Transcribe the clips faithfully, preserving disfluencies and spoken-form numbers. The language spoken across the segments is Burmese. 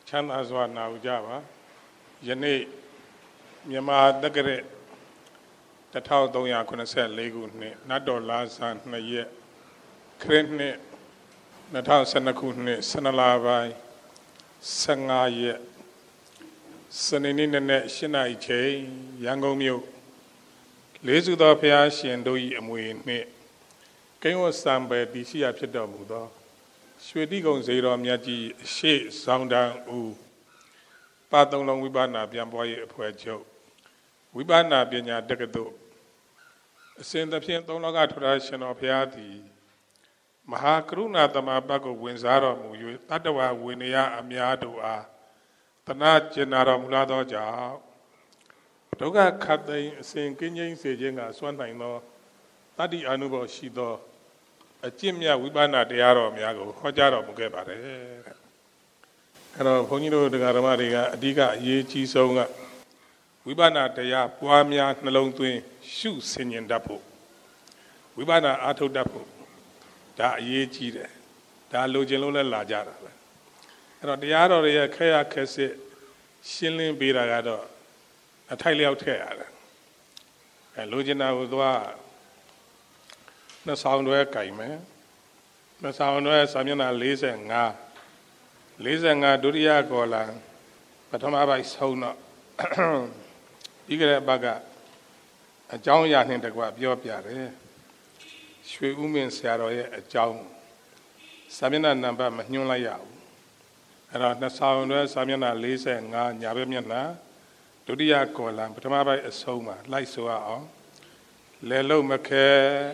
ချမ်းသာစွာနာကြပါယနေ့မြန်မာတက္ကရာတစ်ထောင်သုံးရာခုနှစ်ဆယ်လေးခုနှစ်နတ်တော်လာဇန်နှစ်ရက်ခရစ်နှစ်နှစ်ထောင်ဆယ်နှစ်ခုနှစ်ဆယ်နှစ်လပိုင်းဆယ်ငါးရက်စနေနေ့နဲ့ရှစ်နာရီချိန်ရန်ကုန်မြို့လေးစုသောဘုရားရှင်တို့၏အမွေနှင့်ကိန်းဝတ်စံပဲတည်ရှိရဖြစ်တော်မူသောရွှေတိဂုံစေတော်မြတ်ကြီးအရှိဆောင်တန်ဦးပါသုံးလုံးဝိပဿနာပြန်ပွားရေးအဖွဲ့ချုပ်ဝိပဿနာပညာတက္ကသိုလ်အစဉ်သဖြင့်သုံးလောကထထရှင်တော်ဘုရားသည်မဟာကရုဏာတမပတ်ကိုဝင်စားတော်မူ၍တတ္တဝဝိနည်းအများတို့အားတနာကျင်နာတော်မူလာသောကြောင့်ဒုက္ခခတ်သိမ်းအစဉ်ကင်းငြိမ်းစေခြင်းကစွမ်းနိုင်သောတတ္တိအနုဘောရှိသောအကျင့်မြတ်ဝိပဿနာတရားတော်များကိုဟောကြားတော်မူခဲ့ပါတယ်အဲ့တော့ဘုန်းကြီးတို့တရားဓမ္မတွေကအဓိကအရေးကြီးဆုံးကဝိပဿနာတရားပွားများနှလုံးသွင်းရှုဆင်ញင်တတ်ဖို့ဝိပဿနာအားထုတ်တတ်ဖို့ဒါအရေးကြီးတယ်ဒါလိုချင်လို့လည်းလာကြတာပဲအဲ့တော့တရားတော်ရဲ့ခဲရခက်စစ်ရှင်းလင်းပေးတာကတော့အထိုက်လျောက်ထည့်ရတယ်အဲလိုချင်တာကိုသွားနှစ်ဆောင်တွဲကြိုင်မယ်နှစ်ဆောင်တွဲစာမျက်နှာ၄၅ ၄၅ဒုတိယကောလံပထမပိုင်းဆုံးတော့ဒီကနေ့ဘက်ကအကြောင်းအရာနှင့်တကွပြောပြတယ်ရွှေဦးမင်းဆရာတော်ရဲ့အကြောင်းစာမျက်နှာနံပါတ်မညွှန်းလိုက်ရဘူးအဲ့တော့နှစ်ဆောင်တွဲစာမျက်နှာ၄၅ညာဘက်မျက်နှာဒုတိယကောလံပထမပိုင်းအဆုံးမှာလိုက်ဆိုရအောင်လဲလုံးမခဲ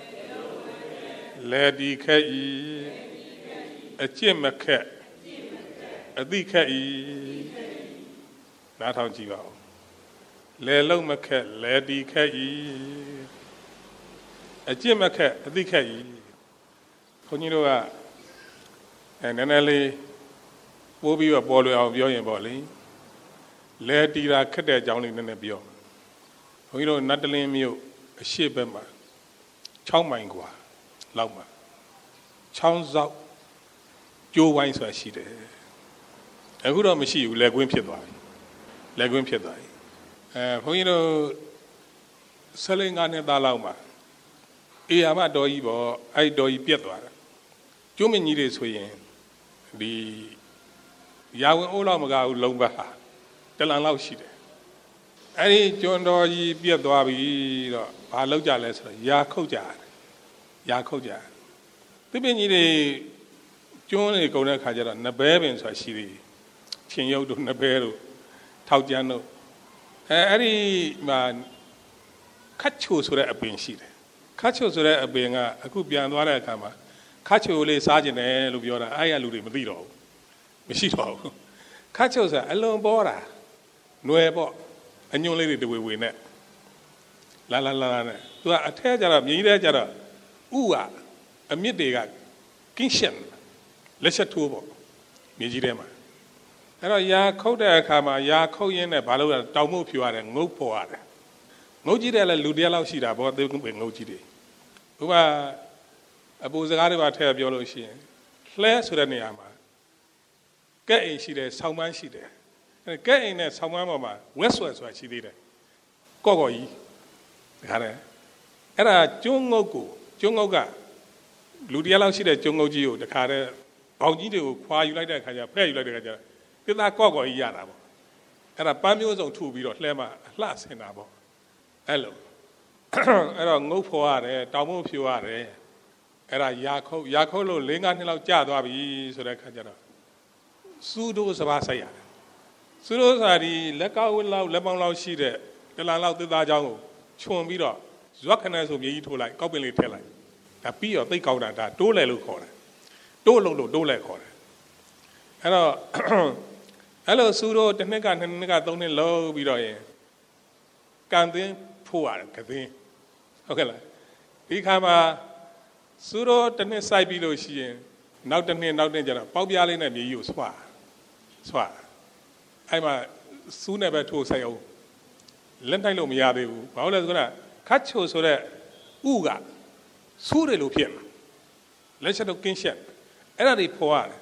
လဲဒီခဲဤအကျင့်မခက်အသိခက်ဤနားထောင်ကြည့်ပါဦးလဲလုံးမခက်လဲဒီခက်ဤအကျင့်မခက်အသိခက်ဤခွန်ကြီးတို့ကအဲနည်းနည်းလေးပိုးပြီးတော့ပေါ်လွယ်အောင်ပြောရင်ပေါ့လေလဲတီတာခက်တဲ့အကြောင်းလေးနည်းနည်းပြောခွန်ကြီးတို့နတ်တလင်းမြို့အရှိဘက်မှာ၆မိုင်กว่าလောက်မှာချောင်းစောက်ကျိုးဝိုင်းဆိုတာရှိတယ်အခုတော့မရှိဘူးလက်ကွင်းဖြစ်သွားပြီလက်ကွင်းဖြစ်သွားပြီအဲဘုန်းကြီးတို့ဆယ်လေးငါးနှစ်သားလောက်မှာအေယာမတော်ကြီးပေါ့အဲ့တော်ကြီးပြက်သွားတာကျိုးမင်းကြီးတွေဆိုရင်ဒီရာဝင်အိုးလောက်မကဘူးလုံပတ်ဟာတလန်လောက်ရှိတယ်အဲ့ဒီကျွန်းတော်ကြီးပြက်သွားပြီတော့ဘာလောက်ကြလဲဆိုတော့ရာခုတ်ကြတယ်ရာခုတ်ကြတယ်သစ်ပင်ကြီးတွေကျွန်းတွေကုန်တဲ့ခါကျတော့နဘဲပင်ဆိုတာရှိသေးတယ်ချင်းရုပ်တို့နဘဲတို့ထောက်ကျန်းတို့အဲအဲ့ဒီမှာခတ်ချိုဆိုတဲ့အပင်ရှိတယ်ခတ်ချိုဆိုတဲ့အပင်ကအခုပြန်သွားတဲ့အခါမှာခတ်ချိုလေးစားကျင်တယ်လို့ပြောတာအဲ့ရလူတွေမသိတော့ဘူးမရှိတော့ဘူးခတ်ချိုဆိုတာအလွန်ပေါ်တာຫນွယ်ပေါ့အညွန့်လေးတွေတဝေဝေနဲ့လာလာလာနဲ့သူကအထက်ကျတော့မြင်းကြီးတဲ့ကျတော့ဥကအမြစ်တွေကကင်းရှက်လက်ချက်ထိုးပေါ့မြင်းကြီးထဲမှာအဲ့တော့ရာခုတ်တဲ့အခါမှာရာခုတ်ရင်းနဲ့ဘာလို့လဲတောင်မှုဖြူရတယ်ငုတ်ပေါ်ရတယ်ငုတ်ကြီးတယ်လည်းလူတယောက်လောက်ရှိတာပေါ့သေငုတ်ကြီးတွေဥပမာအပူစကားတွေပါထည့်ပြောလို့ရှိရင်လှဲဆိုတဲ့နေရာမှာကဲ့အိမ်ရှိတယ်ဆောင်းပန်းရှိတယ်အဲ့ကဲ့အိမ်နဲ့ဆောင်းပန်းပေါ်မှာဝက်ဆွဲဆိုတာရှိသေးတယ်ကော့ကော့ကြီးဒါကြတယ်အဲ့ဒါကျွန်းငုတ်ကိုကျွန်းငုတ်ကလူတယောက်လောက်ရှိတဲ့ကျွန်းငုတ်ကြီးကိုတခါတည်းဘောင်ကြီးတွေကိုခွာယူလိုက်တဲ့အခါကျဖဲ့ယူလိုက်တဲ့အခါကျတိသားကော့ကော့ကြီးရတာပေါ့အဲ့ဒါပန်းမျိုးစုံထူပြီးတော့လှဲမှအလှဆင်တာပေါ့အဲ့လိုအဲ့တော့ငုတ်ဖော်ရတယ်တောင်မို့ဖြူရတယ်အဲ့ဒါရာခုတ်ရာခုတ်လို့၄၅နှစ်လောက်ကြာသွားပြီဆိုတဲ့အခါကျတော့စူးတို့စပါးဆိုင်ရတယ်စူးတို့ဆိုတာဒီလက်ကောက်ဝက်လောက်လက်ပေါင်းလောက်ရှိတဲ့တလန်လောက်တိသားချောင်းကိုခြုံပြီးတော့ဇွက်ခနဲ့ဆိုမြေကြီးထိုးလိုက်ကောက်ပင်လေးထည့်လိုက်ဒါပြီးတော့သိကောက်တာဒါတိုးလဲလို့ခေါ်တယ်တိုးလုံးလို့တိုးလဲခေါ်တယ်အဲ့တော့အဲ့လိုစူးတို့တစ်နှစ်ကနှစ်နှစ်ကသုံးနှစ်လုံးပြီးတော့ရင်ကန်သင်းဖို့ရတယ်ကသင်းဟုတ်ကဲ့လားဒီခါမှာစူးတို့တစ်နှစ်စိုက်ပြီးလို့ရှိရင်နောက်တစ်နှစ်နောက်တစ်ကျတော့ပေါက်ပြားလေးနဲ့မြေကြီးကိုဆွာဆွာအဲ့မှာစူးနဲ့ပဲထိုးဆိုင်အောင်လက်နိုင်လို့မရသေးဘူးဘာလို့လဲဆိုတော့ခတ်ချိုဆိုတဲ့ဥကစူးတယ်လို့ဖြစ်မှာလက်ချက်တော့ကင်းရှက်အဲ့ဒါတွေဖော်ရတယ်ဖ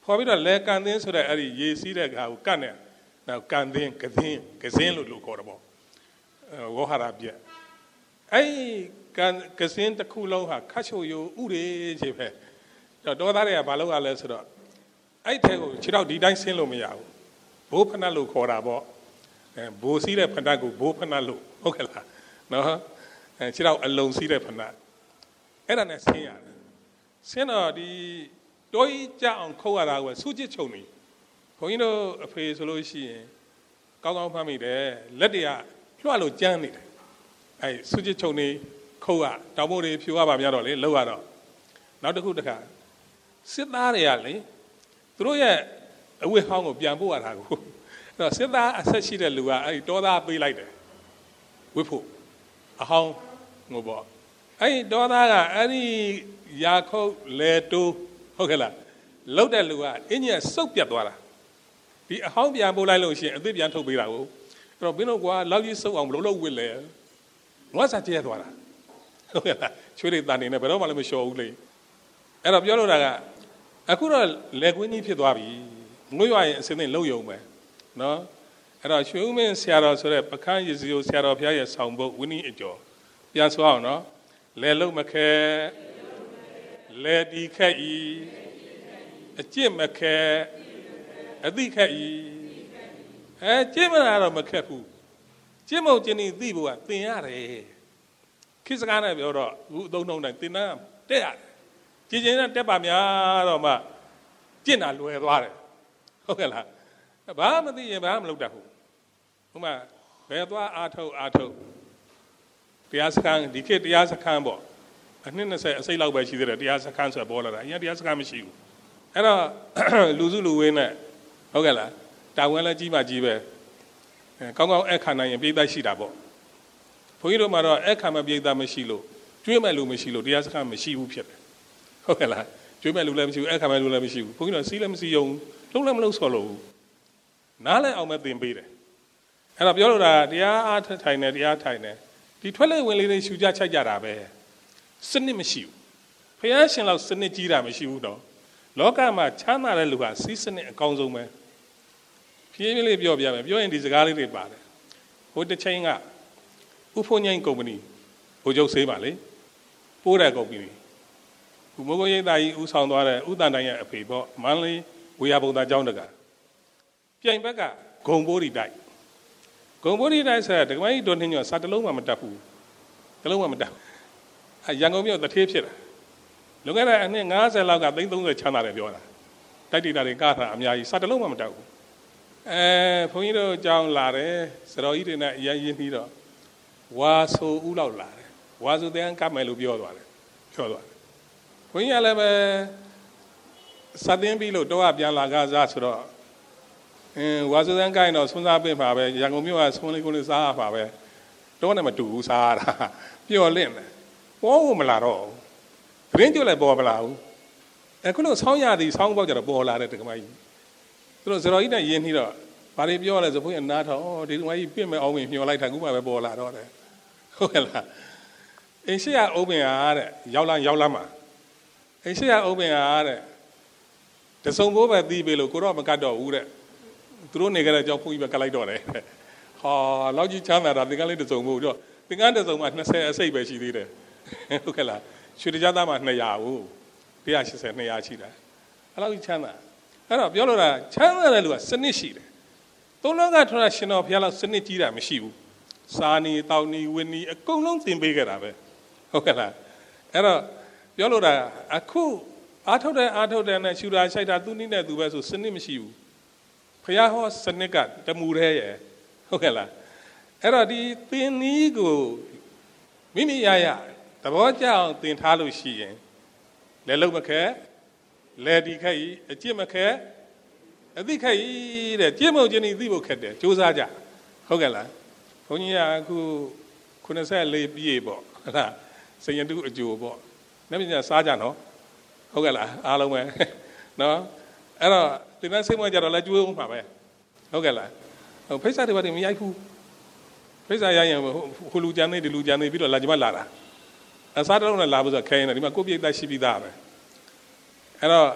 ခေါ်ပြီးတော့လဲကန်သင်းဆိုတဲ့အဲ့ဒီရေစီးတဲ့ခါကိုကတ်နေနောက်ကန်သင်းကသင်းကစင်းလို့လို့ခေါ်တယ်ပေါ့ဝေါဟာရပြက်အဲ့ကန်ကစင်းတစ်ခုလုံးဟာခတ်ချိုယိုဥရေကြီးပဲတော်သားတွေကဘာလုပ်ရလဲဆိုတော့အဲ့ထဲကိုခြေထောက်ဒီတိုင်းဆင်းလို့မရဘူးဘိုးဖနတ်လို့ခေါ်တာပေါ့အဲဘိုးစီးတဲ့ဖနတ်ကိုဘိုးဖနတ်လို့ဟုတ်ကဲ့လားနော်အဲခြေထောက်အလုံးစီးတဲ့ဖနတ်အဲ့ဒါနဲ့ဆင်းရတယ်ဆင်းတော့ဒီတိုးကြီးကြအောင်ခုတ်ရတာကစူးချစ်ချုံနေဘုန်းကြီးတို့အဖေဆိုလို့ရှိရင်ကောင်းကောင်းဖမ်းမိတယ်လက်တွေကလွှတ်လို့ကြမ်းနေတယ်အဲစူးချစ်ချုံနေခုတ်ရတောင်မို့တွေဖြူရပါများတော့လေလောက်ရတော့နောက်တစ်ခုတစ်ခါစစ်သားတွေကလေသူတို့ရဲ့အဝတ်ဟောင်းကိုပြန်ပို့ရတာကိုအဲ့တော့စစ်သားအဆက်ရှိတဲ့လူကအဲ့ဒီတောသားပေးလိုက်တယ်ဝတ်ဖို့အဟောင်းငိုပေါ့အဲ့ဒီတောသားကအဲ့ဒီရာခုတ်လေတိုးဟုတ်ကဲ့လားလောက်တဲ့လူကအင်းကြီးစုပ်ပြတ်သွားတာဒီအဟောင်းပြန်ပို့လိုက်လို့ရှိရင်အသစ်ပြန်ထုတ်ပေးတာကိုအဲ့တော့ဘင်းတို့ကွာလောက်ကြီးစုပ်အောင်ဘလို့လို့ဝစ်လဲငွားစားကျဲသွားတာဟုတ်ကဲ့လားချွေးတွေတန်နေနဲ့ဘယ်တော့မှလည်းမလျှော်ဘူးလေအဲ့တော့ပြောလို့တာကအခုတော့လက်ကွင်းကြီးဖြစ်သွားပြီငွေ့ရရင်အစင်းနဲ့လုံယုံပဲနော်အဲ့တော့ရွှေဦးမင်းဆရာတော်ဆိုတဲ့ပခန်းရစီကိုဆရာတော်ဘုရားရဲ့ဆောင်ဘုတ်ဝင်းကြီးအကျော်ပြန်ဆိုအောင်နော်လဲလုံးမခဲလဲတီခက်ဤအကျင့်မခဲအသိခက်ဤအဲကျင့်မလာတော့မခက်ဘူးကျင့်မုံကျင့်ဤသိဖို့ကသင်ရတယ်ခိစကားနဲ့ပြောတော့အခုအသုံးနှုန်းတိုင်းသင်တန်းတက်ရတယ်ကြည်ကျင်တဲ့တက်ပါများတော့မှကျင့်တာလွယ်သွားတယ်ဟုတ်ကဲ့လားဘာမသိရင်ဘာမလုပ်တတ်ဘူးဥပမာဘယ်သွားအာထုတ်အာထုတ်တရားစခန်းဒီခေတ်တရားစခန်းပေါ့အနှစ်နှစ်ဆယ်အစိတ်လောက်ပဲရှိသေးတယ်တရားစခန်းဆိုပေါ်လာတာအရင်တရားစခန်းမရှိဘူးအဲ့တော့လူစုလူဝင်းနဲ့ဟုတ်ကဲ့လားတာဝန်လည်းကြီးမှကြီးပဲကောင်းကောင်းအခါနိုင်ရင်ပြည်သက်ရှိတာပေါ့ဘုန်းကြီးတို့မှာတော့အခါမပြည်သက်မရှိလို့ကျွေးမဲ့လူမရှိလို့တရားစခန်းမရှိဘူးဖြစ်တယ်ဟုတ်ကဲ့လားကျွေးမဲ့လူလည်းမရှိဘူးအခါမဲ့လူလည်းမရှိဘူးဘုန်းကြီးတို့စီးလည်းမရှိယုံလုံးလည်းမလုံးဆော်လို့နားလည်းအောင်မဲ့သင်ပေးတယ်အဲ့တော့ပြောလို့တာတရားအားထိုင်နေတရားထိုင်နေဒီထွက်လေဝင်လေတွေရှူကြချိုက်ကြတာပဲစနစ်မရှိဘူးဘုရားရှင်လောက်စနစ်ကြီးတာမရှိဘူးတော့လောကမှာချမ်းသာတဲ့လူဟာစီးစနစ်အကောင်းဆုံးပဲဖြည်းဖြည်းလေးပြောပြမယ်ပြောရင်ဒီစကားလေးတွေပါတယ်ဟိုတစ်ချိန်ကဥဖုန်ငိုင်းကုမ္ပဏီဘိုလ်ချုပ်ဆေးပါလေပိုးတဲ့ကုမ္ပဏီခုမိုးကိုရိပ်သားကြီးဦးဆောင်သွားတဲ့ဥတန်တိုင်းရဲ့အဖေပေါ့မန္တလေးဝေယဘုံသားကျောင်းတကပြိုင်ဘက်ကဂုံဘိုးဒီတိုက်ဂုံဘိုးဒီတိုက်ဆိုတဲ့ဒကမကြီးတော်နှင်းညောစာတလုံးမှမတတ်ဘူးတလုံးမှမတတ်အရန်ကုန်မြို့တထေးဖြစ်တာလွန်ခဲ့တဲ့အနှစ်၅၀လောက်ကသိန်း၃၀ချမ်းသာတယ်ပြောတာတိုက်တီတာတွေကားတာအများကြီးစာတလုံးမှမတတ်ဘူးအဲဘုန်းကြီးတို့ကျောင်းလာတယ်စတော်ကြီးတွေနဲ့အရင်ရင်းပြီးတော့ဝါဆိုဦးလောက်လာတယ်ဝါဆိုတဲ့ကပ်မယ်လို့ပြောသွားတယ်ပြောသွားတယ်ဘုန်းကြီးကလည်းပဲစသင်းပြီးလို့တော့ပြန်လာကားစားဆိုတော့အင်းဝါဆိုတဲ့ကိုင်းတော့ဆွန်းစားပင့်ပါပဲရန်ကုန်မြို့ကဆွန်းလေးကိုလေးစားရပါပဲတော့နဲ့မတူဘူးစားရတာပျော်လင့်တယ်ပေါ်ဖို့မလာတော့ဘူးရင်းကျွလည်းပေါ်မလာဘူးအခုလို့ဆောင်းရသည်ဆောင်းပေါက်ကြတော့ပေါ်လာတဲ့ဒကမကြီးသူတို့စတော်ကြီးနဲ့ရင်းပြီးတော့ဘာတွေပြောလဲဆိုဘုန်းကြီးနားထောင်ဩဒီဒကမကြီးပြင့်မဲ့အောင်ဝင်မျောလိုက်တာခုမှပဲပေါ်လာတော့တယ်ဟုတ်ကဲ့လားအင်းရှိရအုံးပင်အားတဲ့ရောက်လာရောက်လာမှာအင်းရှိရအုံးပင်အားတဲ့တစုံဘိုးပဲတီးပေးလို့ကိုတော့မကတ်တော့ဘူးတဲ့သူတို့နေကြတဲ့ကြောင့်ဘုန်းကြီးပဲကတ်လိုက်တော့တယ်ဟာလောက်ကြီးချမ်းသာတာသင်္ကန်းလေးတစုံဘိုးတော့သင်္ကန်းတစုံမှာ၂၀အစိတ်ပဲရှိသေးတယ်ဟုတ်ကဲ့လားရွှေတကြားသားမှာ၂၀၀ဘူး၁၈၀ ၂၀၀ရှိတာအဲ့လောက်ကြီးချမ်းသာအဲ့တော့ပြောလို့တာချမ်းသာတဲ့လူကစနစ်ရှိတယ်သုံးလောကထွန်းတာရှင်တော်ဘုရားလောက်စနစ်ကြီးတာမရှိဘူးစာနီတောင်နီဝင်းနီအကုန်လုံးသင်ပေးခဲ့တာပဲဟုတ်ကဲ့လားအဲ့တော့ပြောလို့တာအခုအားထုတ်တဲ့အားထုတ်တဲ့နဲ့ရှူတာရှိုက်တာသူနည်းနဲ့သူပဲဆိုစနစ်မရှိဘူးဘုရားဟောစနစ်ကတမူတည်းရဲ့ဟုတ်ကဲ့လားအဲ့တော့ဒီသင်နည်းကိုမိမိရရသဘောကျအောင်သင်ထားလို့ရှိရင်လဲလုံးမခဲလဲဒီခက်ဤအကျင့်မခဲအသိခက်ဤတဲ့ကျင့်မုံခြင်းဤသိဖို့ခက်တယ်ကြိုးစားကြဟုတ်ကဲ့လားဘုန်းကြီးကအခုခုနှစ်ဆယ်လေးပြည့်ပေါ့ဟုတ်လားစဉ္ယတုအကျိုးပေါ့နောက်ပြန်စားကြနော်ဟုတ်ကဲ့လားအားလုံးပဲနော်အဲ့တော့သင်္ကန်းစိတ်မွေးကြတော့လဲကျွေးအောင်ပါပဲဟုတ်ကဲ့လားဟိုဖိတ်စာတွေဘာတွေမရိုက်ဘူးဖိတ်စာရိုက်ရင်ဟိုလူကြမ်းနေဒီလူကြမ်းနေပြီးတော့လာကြမလာတာအစားတလုံးနဲ့လာဖို့ဆိုခဲရင်ဒီမှာကိုပြိတ္တရှိပြီးသားပဲအဲ့တော့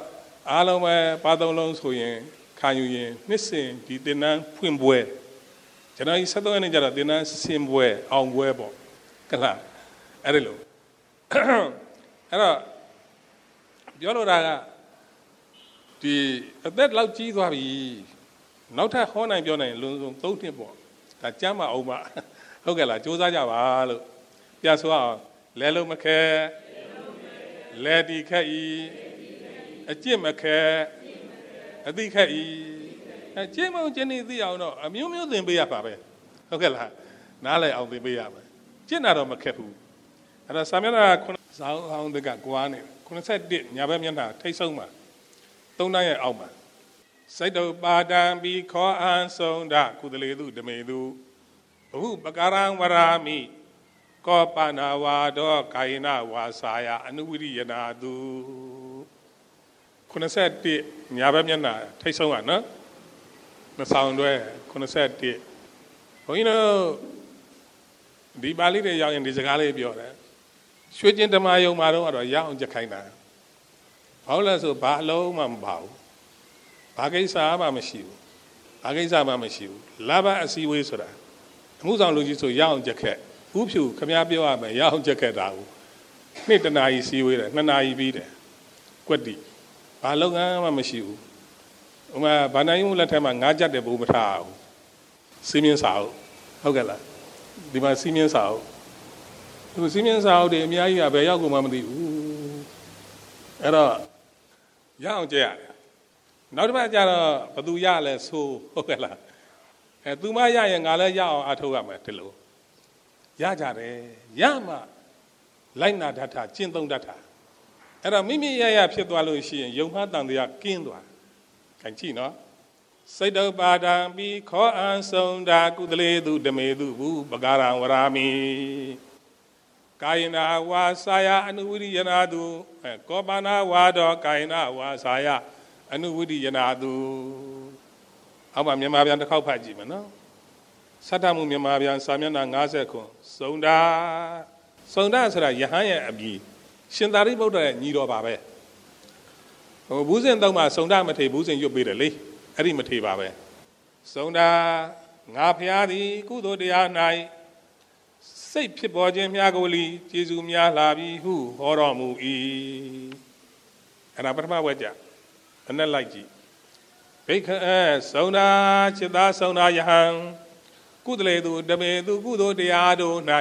အားလုံးပဲပါသုံးလုံးဆိုရင်ခံယူရင်နှစ်စဉ်ဒီသင်တန်းဖွင့်ပွဲကျွန်တော်ဒီဆက်သွယ်နေကြတော့သင်တန်းဆင်ပွဲအောင်ပွဲပေါ့ကလားအဲ့ဒါလို့အဲ့တော့ပြောလို့တာကဒီအသက်လောက်ကြီးသွားပြီနောက်ထပ်ဟောနိုင်ပြောနိုင်လွန်ဆုံးသုံးနှစ်ပေါ့ဒါကြမ်းမအောင်ပါဟုတ်ကဲ့လားစူးစမ်းကြပါလို့ပြဆိုအောင်လဲလုံးမခဲလဲတီခက်ဤအကျင့်မခဲအသိခက်ဤအကျင့်မုံကျင့်နေသိအောင်တော့အမျိုးမျိုးသင်ပေးရပါပဲဟုတ်ကဲ့လားနားလည်အောင်သင်ပေးရမယ်ကျင့်တာတော့မခက်ဘူးအဲ့တော့စာမျက်နှာခုစောင်းအောင်တကကွာနေခုနှစ်ဆက်တစ်ညာဘက်မျက်နှာထိတ်ဆုံးမှာသုံးတိုင်းရဲ့အောက်မှာစိတ်တုပါဒံပြီးခေါ်အန်ဆုံးဒကုသလေသူဓမေသူဘဟုပကာရံဝရာမိကောပနာဝါဒောကာယနာဝါစာယအနုဝိရိယနာသူခုနှစ်ဆက်တစ်ညာဘက်မျက်နှာထိတ်ဆုံးကနော်မဆောင်တွဲခုနှစ်ဆက်တစ်ဘုန်းကြီးတို့ဒီပါဠိတွေရောက်ရင်ဒီစကားလေးပြောတယ်ရွှေကျင်ဓမ္မယုံမှာတော့ကတော့ရအောင်ကြက်ခိုင်းတာဘာလို့လဲဆိုဘာအလုံးမှမပါဘူးဘာကိစ္စမှမရှိဘူးဘာကိစ္စမှမရှိဘူးလာဘအစည်းဝေးဆိုတာအမှုဆောင်လူကြီးဆိုရအောင်ကြက်ခက်ဥဖြူခမည်းပြောရမယ်ရအောင်ကြက်ခက်တာကိုနှစ်တနာရီစည်းဝေးတယ်နှစ်နာရီပြီးတယ်ကွက်တိဘာလုပ်ငန်းမှမရှိဘူးဟိုမှာဗန္ဒယုံလက်ထက်မှာငါးကြက်တဲ့ဘုံမထားဘူးစီးမြင့်စာအုပ်ဟုတ်ကဲ့လားဒီမှာစီးမြင့်စာအုပ်သူစီးမြင့်စာအုပ်တွေအများကြီးကဘယ်ရောက်ကုန်မှမသိဘူးအဲ့တော့ရအောင်ကြက်ရတယ်နောက်တစ်ပတ်ကျတော့ဘသူရလဲဆိုဟုတ်ကဲ့လားအဲသူမရရင်ငါလည်းရအောင်အထုတ်ရမယ်ဒီလိုရကြတယ်ရမှလိုက်နာတတ်တာကျင့်သုံးတတ်တာအဲ့တော့မိမိရရဖြစ်သွားလို့ရှိရင်ယုံမှတန်တရားကင်းသွားခိုင်ကြည့်နော်စိတ်တုပါဒံပြီးခေါ်အန်ဆုံးတာကုသလေသူဓမေသူဘူးပကာရံဝရာမိကာယနာဝါစာယအနုဝိရိယနာသူကောပနာဝါဒောကာယနာဝါစာယအနုဝိရိယနာသူအောက်မှာမြန်မာပြန်တစ်ခေါက်ဖတ်ကြည့်မယ်နော်စတ္တမှုမြန်မာပြန်စာမျက်နှာ၅၀ခုစုံတာစုံတာဆိုတာယဟန်ရဲ့အပြီးရှင်သာရိပုတ္တရာရဲ့ညီတော်ပါပဲဟိုဘူးစင်တော့မှစုံတာမထေဘူးစင်ရွတ်ပေးတယ်လေအဲ့ဒီမထေပါပဲစုံတာငါဖျားသည်ကုသိုလ်တရား၌စိတ်ဖြစ်ပေါ်ခြင်းများကိုလီကျေးဇူးများလာပြီဟုဟောတော်မူ၏အဲ့ဒါပထမဝက်ကြအနဲ့လိုက်ကြည့်ဘိက္ခအဲစုံတာจิตသားစုံတာယဟံကုသလေသူဓမေသူကုသိုလ်တရားတို့၌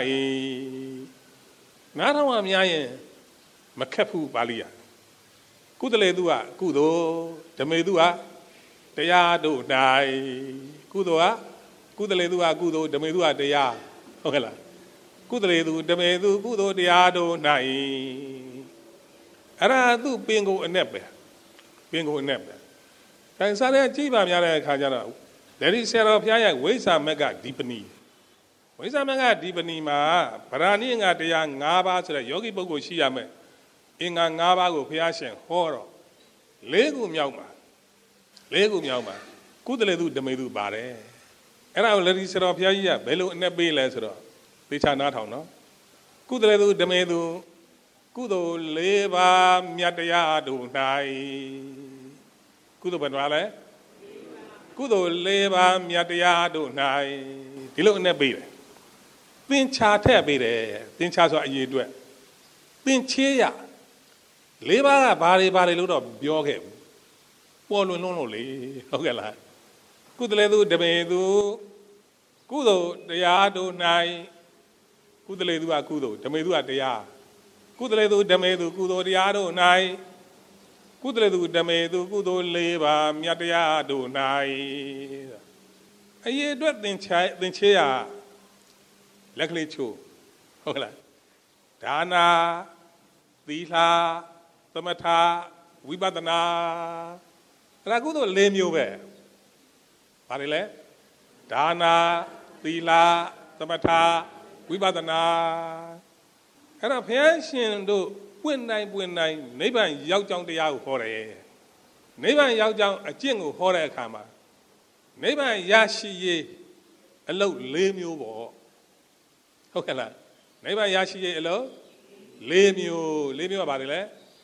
နားထောင်မှများရင်မခက်ဘူးပါဠိရကုသလေသူကကုသိုလ်ဓမေသူကတရားတို့၌ကုသိုလ်ကကုသလေသူကကုသိုလ်ဓမေသူကတရားဟုတ်ကဲ့လားကုသလေသူဓမေသူကုသိုလ်တရားတို့၌အဲ့ဒါသူပင်ကိုအနဲ့ပဲပင်ကိုအနဲ့ပဲဒါစားတဲ့ကြည့်ပါများတဲ့အခါကျတော့ဒိဋ္ဌိဆရာတော်ဘုရားရဲ့ဝိဇ္ဇာမက်ကဒီပဏီဝိဇ္ဇာမက်ကဒီပဏီမှာဗราဏိငါတရား၅ပါးဆိုတဲ့ယောဂီပုဂ္ဂိုလ်ရှိရမယ်အင်္ဂါ၅ပါးကိုဘုရားရှင်ဟောတော့လေးခုမြောက်မှာလေးခုမြောက်မှာကုသလေသူဓမေသူပါတယ်အဲ့ဒါကိုလက်ဒီဆရာတော်ဘုရားကြီးကဘယ်လိုအနဲ့ပေးလဲဆိုတော့သေချာနားထောင်နော်ကုသလေသူဓမေသူကုသိုလ်လေးပါးမြတ်တရားတို့၌ကုသိုလ်ဘယ်နှပါလဲကုသိုလ်လေးပါးမြတ်တရားတို့၌ဒီလိုအနဲ့ပေးတယ်သင်္ချာထည့်ပေးတယ်သင်္ချာဆိုအရေးအတွက်သင်ချေးရလေးပါးကဘာတွေဘာတွေလို့တော့ပြောခဲ့ဘူးပေါ်လွင်လွန်းလို့လေဟုတ်ကဲ့လားကုသလေသူဓမေသူကုသိုလ်တရားတို့၌ကုသလေသူကကုသိုလ်ဓမေသူကတရားကုသလေသူဓမေသူကုသိုလ်တရားတို့၌ကုသလေသူဓမေသူကုသိုလ်လေးပါးမြတ်တရားတို့၌အရေးအတွက်သင်ချေသင်ချေရလက်ကလေးချိုးဟုတ်လားဒါနာသီလသမထဝိပဿနာအဲ့ဒါကုသိုလ်၄မျိုးပဲဘာတွေလဲဒါနာသီလသမထဝိပဿနာအဲ့ဒါဘုရားရှင်တို့ပွင့်တိုင်းပွင့်တိုင်းနိဗ္ဗာန်ရောက်ကြောင်းတရားကိုဟောတယ်နိဗ္ဗာန်ရောက်ကြောင်းအကျင့်ကိုဟောတဲ့အခါမှာနိဗ္ဗာန်ရရှိရေးအလုပ်၄မျိုးပေါ့ဟုတ်ကဲ့လားနိဗ္ဗာန်ရရှိရေးအလုပ်၄မျိုး၄မျိုးကဘာတွေလဲ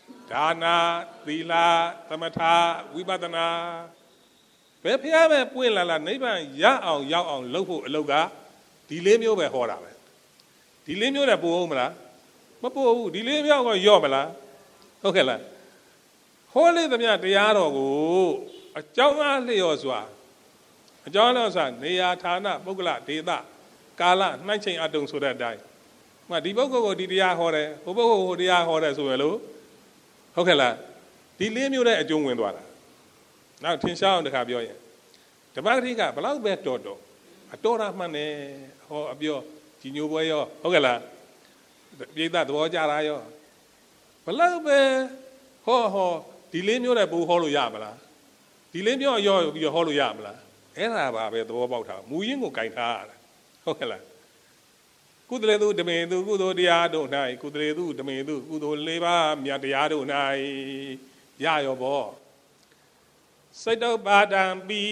ဒါနာသီလသမထဝိပဿနာဘယ်ဖျားပဲပွင့်လာလာနိဗ္ဗာန်ရအောင်ရောက်အောင်လုပ်ဖို့အလုပ်ကဒီလေးမျိုးပဲဟောတာပဲဒီလေးမျိုးနဲ့ပို့အောင်မလားမပို့ဘူးဒီလေးမျိုးကရော့မလားဟုတ်ကဲ့လားဟောလေးသမျှတရားတော်ကိုအကြောင်းအားလျော်စွာအကြောင်းလျော်စွာနေရာဌာနပုဂ္ဂလဒေသကာလနှိုက်ချိန်အတုံဆိုတဲ့အတိုင်းဟိုဒီပုဂ္ဂိုလ်ကိုဒီတရားဟောတယ်ဟိုပုဂ္ဂိုလ်ကိုတရားဟောတယ်ဆိုရလို့ဟုတ်ကဲ့လားဒီလေးမျိုးနဲ့အကျုံးဝင်သွားတာနောက်ထင်ရှားအောင်တခါပြောရင်ဓမ္မဂတိကဘလောက်ပဲတော်တော်အတော်ရမှန်တယ်ဟောအပြောကြီးညိုပွဲရောဟုတ်ကဲ့လားပြိဿသဘောကြတာရောဘလောက်ပဲဟောဟောဒီလေးမျိုးနဲ့ပို့ဟောလို့ရမလားဒီလေးမျိုးရောပြီးတော့ဟောလို့ရမလားအဲ့ဒါပါပဲသဘောပေါက်တာမူရင်းကိုဂိုင်ထားရတာဟုတ်ကဲ့လားကုသလေသူဓမေသူကုသိုလ်တရားတို့၌ကုသလေသူဓမေသူကုသိုလ်လေးပါးမြတ်တရားတို့၌ရရောဘောစိတ်တော့ပါဒံပီ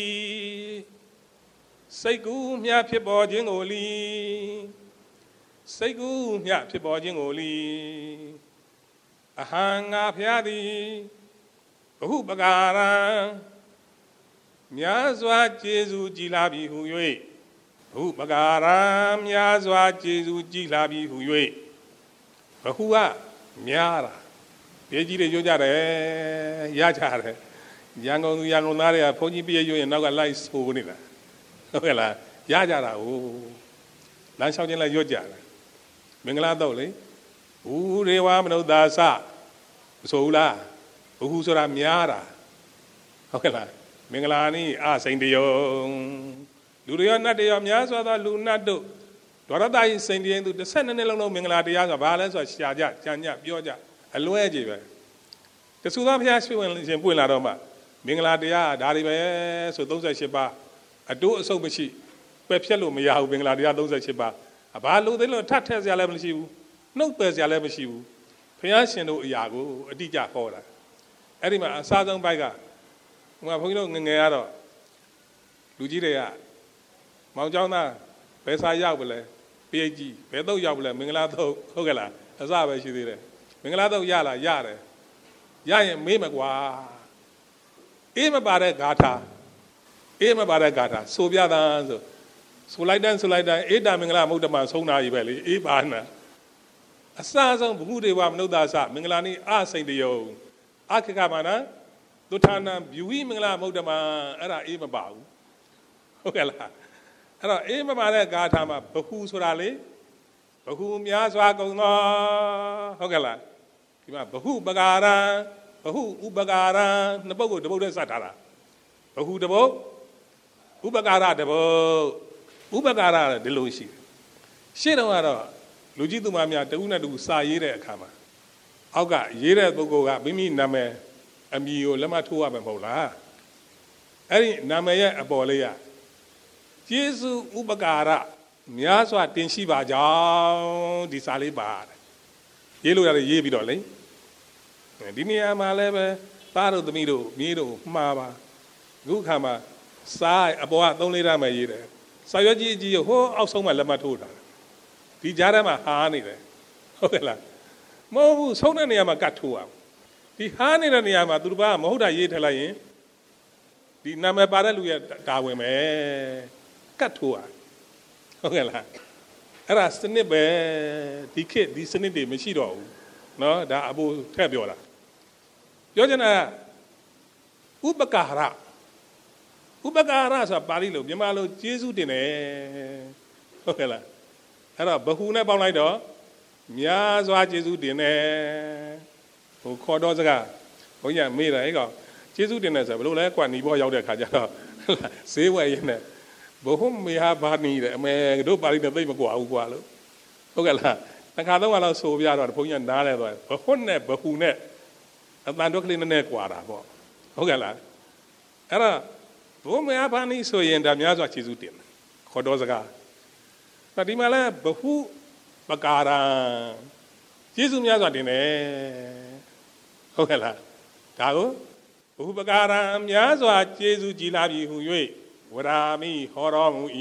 စိတ်ကူးမြဖြစ်ပေါ်ခြင်းကိုလီစိတ်ကူးမြဖြစ်ပေါ်ခြင်းကိုလီအဟံငါဖျားသည်ဘဟုပကာရံမြတ်စွာကျေးဇူးကြည်လာပြီဟု၍ဘဟုပကာရံမြတ်စွာကျေးဇူးကြည်လာပြီဟု၍ဘဟုကများတာပြေကြီးတွေရွကြတယ်ရကြတယ်ရန်ကုန်သူရန်ကုန်သားတွေကဘုန်းကြီးပြေရွရင်နောက်ကလိုက်ဆိုနေတာဟုတ်ကဲ့လားရကြတာဟိုလမ်းလျှောက်ခြင်းလည်းရွတ်ကြတယ်မင်္ဂလာတော့လေဘူရေဝမနုဿာစမဆိုဘူးလားဘဟုဆိုတာများတာဟုတ်ကဲ့လားမင်္ဂလာနိအစိန်တယုံလူတွေရောနတ်တွေရောများစွာသောလူနတ်တို့ဒရတယိစိန်တယုံသူတစ်ဆက်နှစ်နှစ်လုံးလုံးမင်္ဂလာတရားဆိုတာဘာလဲဆိုတာရှာကြကြံညပြောကြအလွဲကြီးပဲတဆူသောဘုရားရှိဝင်ရှင်ပွင့်လာတော့မှမင်္ဂလာတရားဒါတွေပဲဆိုသုံးဆယ်ရှစ်ပါးအတိုးအဆုပ်မရှိပယ်ဖြတ်လို့မရဘူးမင်္ဂလာတရားသုံးဆယ်ရှစ်ပါးဘာလို့သေးလို့ထပ်ထက်စရာလည်းမရှိဘူးနှုတ်ပယ်စရာလည်းမရှိဘူးဘုရားရှင်တို့အရာကိုအတိအကျဟောတာအဲ့ဒီမှာအစားဆုံးဘိုက်ကဟိုကဘုန်းကြီးတို့ငငယ်ကတော့လူကြီးတွေကမောင်ကျောင်းသားဘယ်စာရောက်ပလဲ PhD ဘယ်တော့ရောက်ပလဲမင်္ဂလာတော့ဟုတ်ကဲ့လားအစပဲရှိသေးတယ်မင်္ဂလာတော့ရလားရတယ်ရရင်မေးမကွာအေးမပါတဲ့ဂါထာအေးမပါတဲ့ဂါထာဆိုပြတာဆိုဆိုလိုက်တန်းဆိုလိုက်တန်းအေးတာမင်္ဂလာမုဒ္ဓမဆုံးတာကြီးပဲလေအေးပါနာအစအဆုံးဘုဟုဒေဝမနုဿာသမင်္ဂလာနိအစိန်တယုံအခခမနာသုထာနံဗျူဟိမင်္ဂလာမုဒ္ဓမအဲ့ဒါအေးမပါဘူးဟုတ်ကဲ့လားအဲ့တော့အေးမပါတဲ့ဂါထာမှာဘဟုဆိုတာလေဘဟုများစွာကုန်သောဟုတ်ကဲ့လားဒီမှာဘဟုပကာရံဘဟုဥပကာရံနှစ်ပုဒ်ကိုတပုဒ်နဲ့စထားတာဘဟုတပုဒ်ဥပကာရတပုဒ်ဥပကာရဒီလိုရှိတယ်ရှေ့တော့ကတော့လူကြီးသူမများတဦးနဲ့တဦးစာရေးတဲ့အခါမှာအောက်ကရေးတဲ့ပုဂ္ဂိုလ်ကမိမိနာမည်အမည်ကိုလက်မှတ်ထိုးရမှာမဟုတ်လားအဲ့ဒီနာမည်ရဲ့အပေါ်လေးကကျေးဇူးဥပကာရများစွာတင်ရှိပါကြောင်းဒီစာလေးပါတယ်ရေးလို့ရတယ်ရေးပြီးတော့လေဒီနေရာမှာလည်းပဲသားတို့သမီးတို့မြေးတို့မှားပါအခုခါမှာစားအပေါ်ကသုံးလေးဓာတ်မှရေးတယ်စာရွက်ကြီးအကြီးဟိုးအောက်ဆုံးမှာလက်မှတ်ထိုးတာဒီကြားထဲမှာဟားနေတယ်ဟုတ်ကဲ့လားမဟုတ်ဘူးဆုံးတဲ့နေရာမှာကတ်ထိုးအောင်ဒီဟားနေတဲ့နေရာမှာသူတို့ကမဟုတ်တာရေးထည့်လိုက်ရင်ဒီနာမည်ပါတဲ့လူရဲ့ဒါဝင်မယ်ကတ်ထိုးအောင်ဟုတ်ကဲ့လားအဲ့ဒါစနစ်ပဲဒီခေတ်ဒီစနစ်တွေမရှိတော့ဘူးเนาะဒါအဖို့ထည့်ပြောတာပြောချင်တာဥပကာရဥပကာရဆိုတာပါဠိလိုမြန်မာလိုကျေးဇူးတင်တယ်ဟုတ်ကဲ့လားအဲ့တော့ဘဟုနဲ့ပေါင်းလိုက်တော့များစွာကျေးဇူးတင်တယ်ဟိုခေါ်တော့စကားဘုန်းကြီးမေးတယ်အဲ့ကောင်ကျေးဇူးတင်တယ်ဆိုဘယ်လိုလဲကွာနီဘောရောက်တဲ့ခါကျတော့ဈေးဝယ်ရင်းနဲ့ဘဟုမေဟာဘာနီတဲ့အမေတို့ပါဠိနဲ့သိမကွာဘူးကွာလို့ဟုတ်ကဲ့လားတစ်ခါတော့ကတော့ဆိုပြတော့ဘုန်းကြီးနားလဲသွားဘဟုနဲ့ဘဟုနဲ့အတန်တော့ကလေးနဲ့ကွာတာပေါ့ဟုတ်ကဲ့လားအဲ့တော့ဘုမေဟာဘာနီဆိုရင်ဒါများစွာကျေးဇူးတင်တယ်ခေါ်တော့စကားဒီမှာလဲဘဟုပကာရံကျေးဇူးများစွာတင်တယ်ဟုတ်ကဲ့လားဒါကိုဘဟုပကာရံများစွာကျေးဇူးကြည်လာပြီဟု၍ဝရာမိဟောတော်မူ၏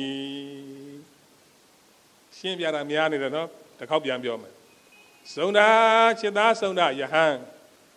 ရှင်းပြတာများနေတယ်နော်တစ်ခေါက်ပြန်ပြောမယ်စုံတာจิตသားစုံတာယဟန်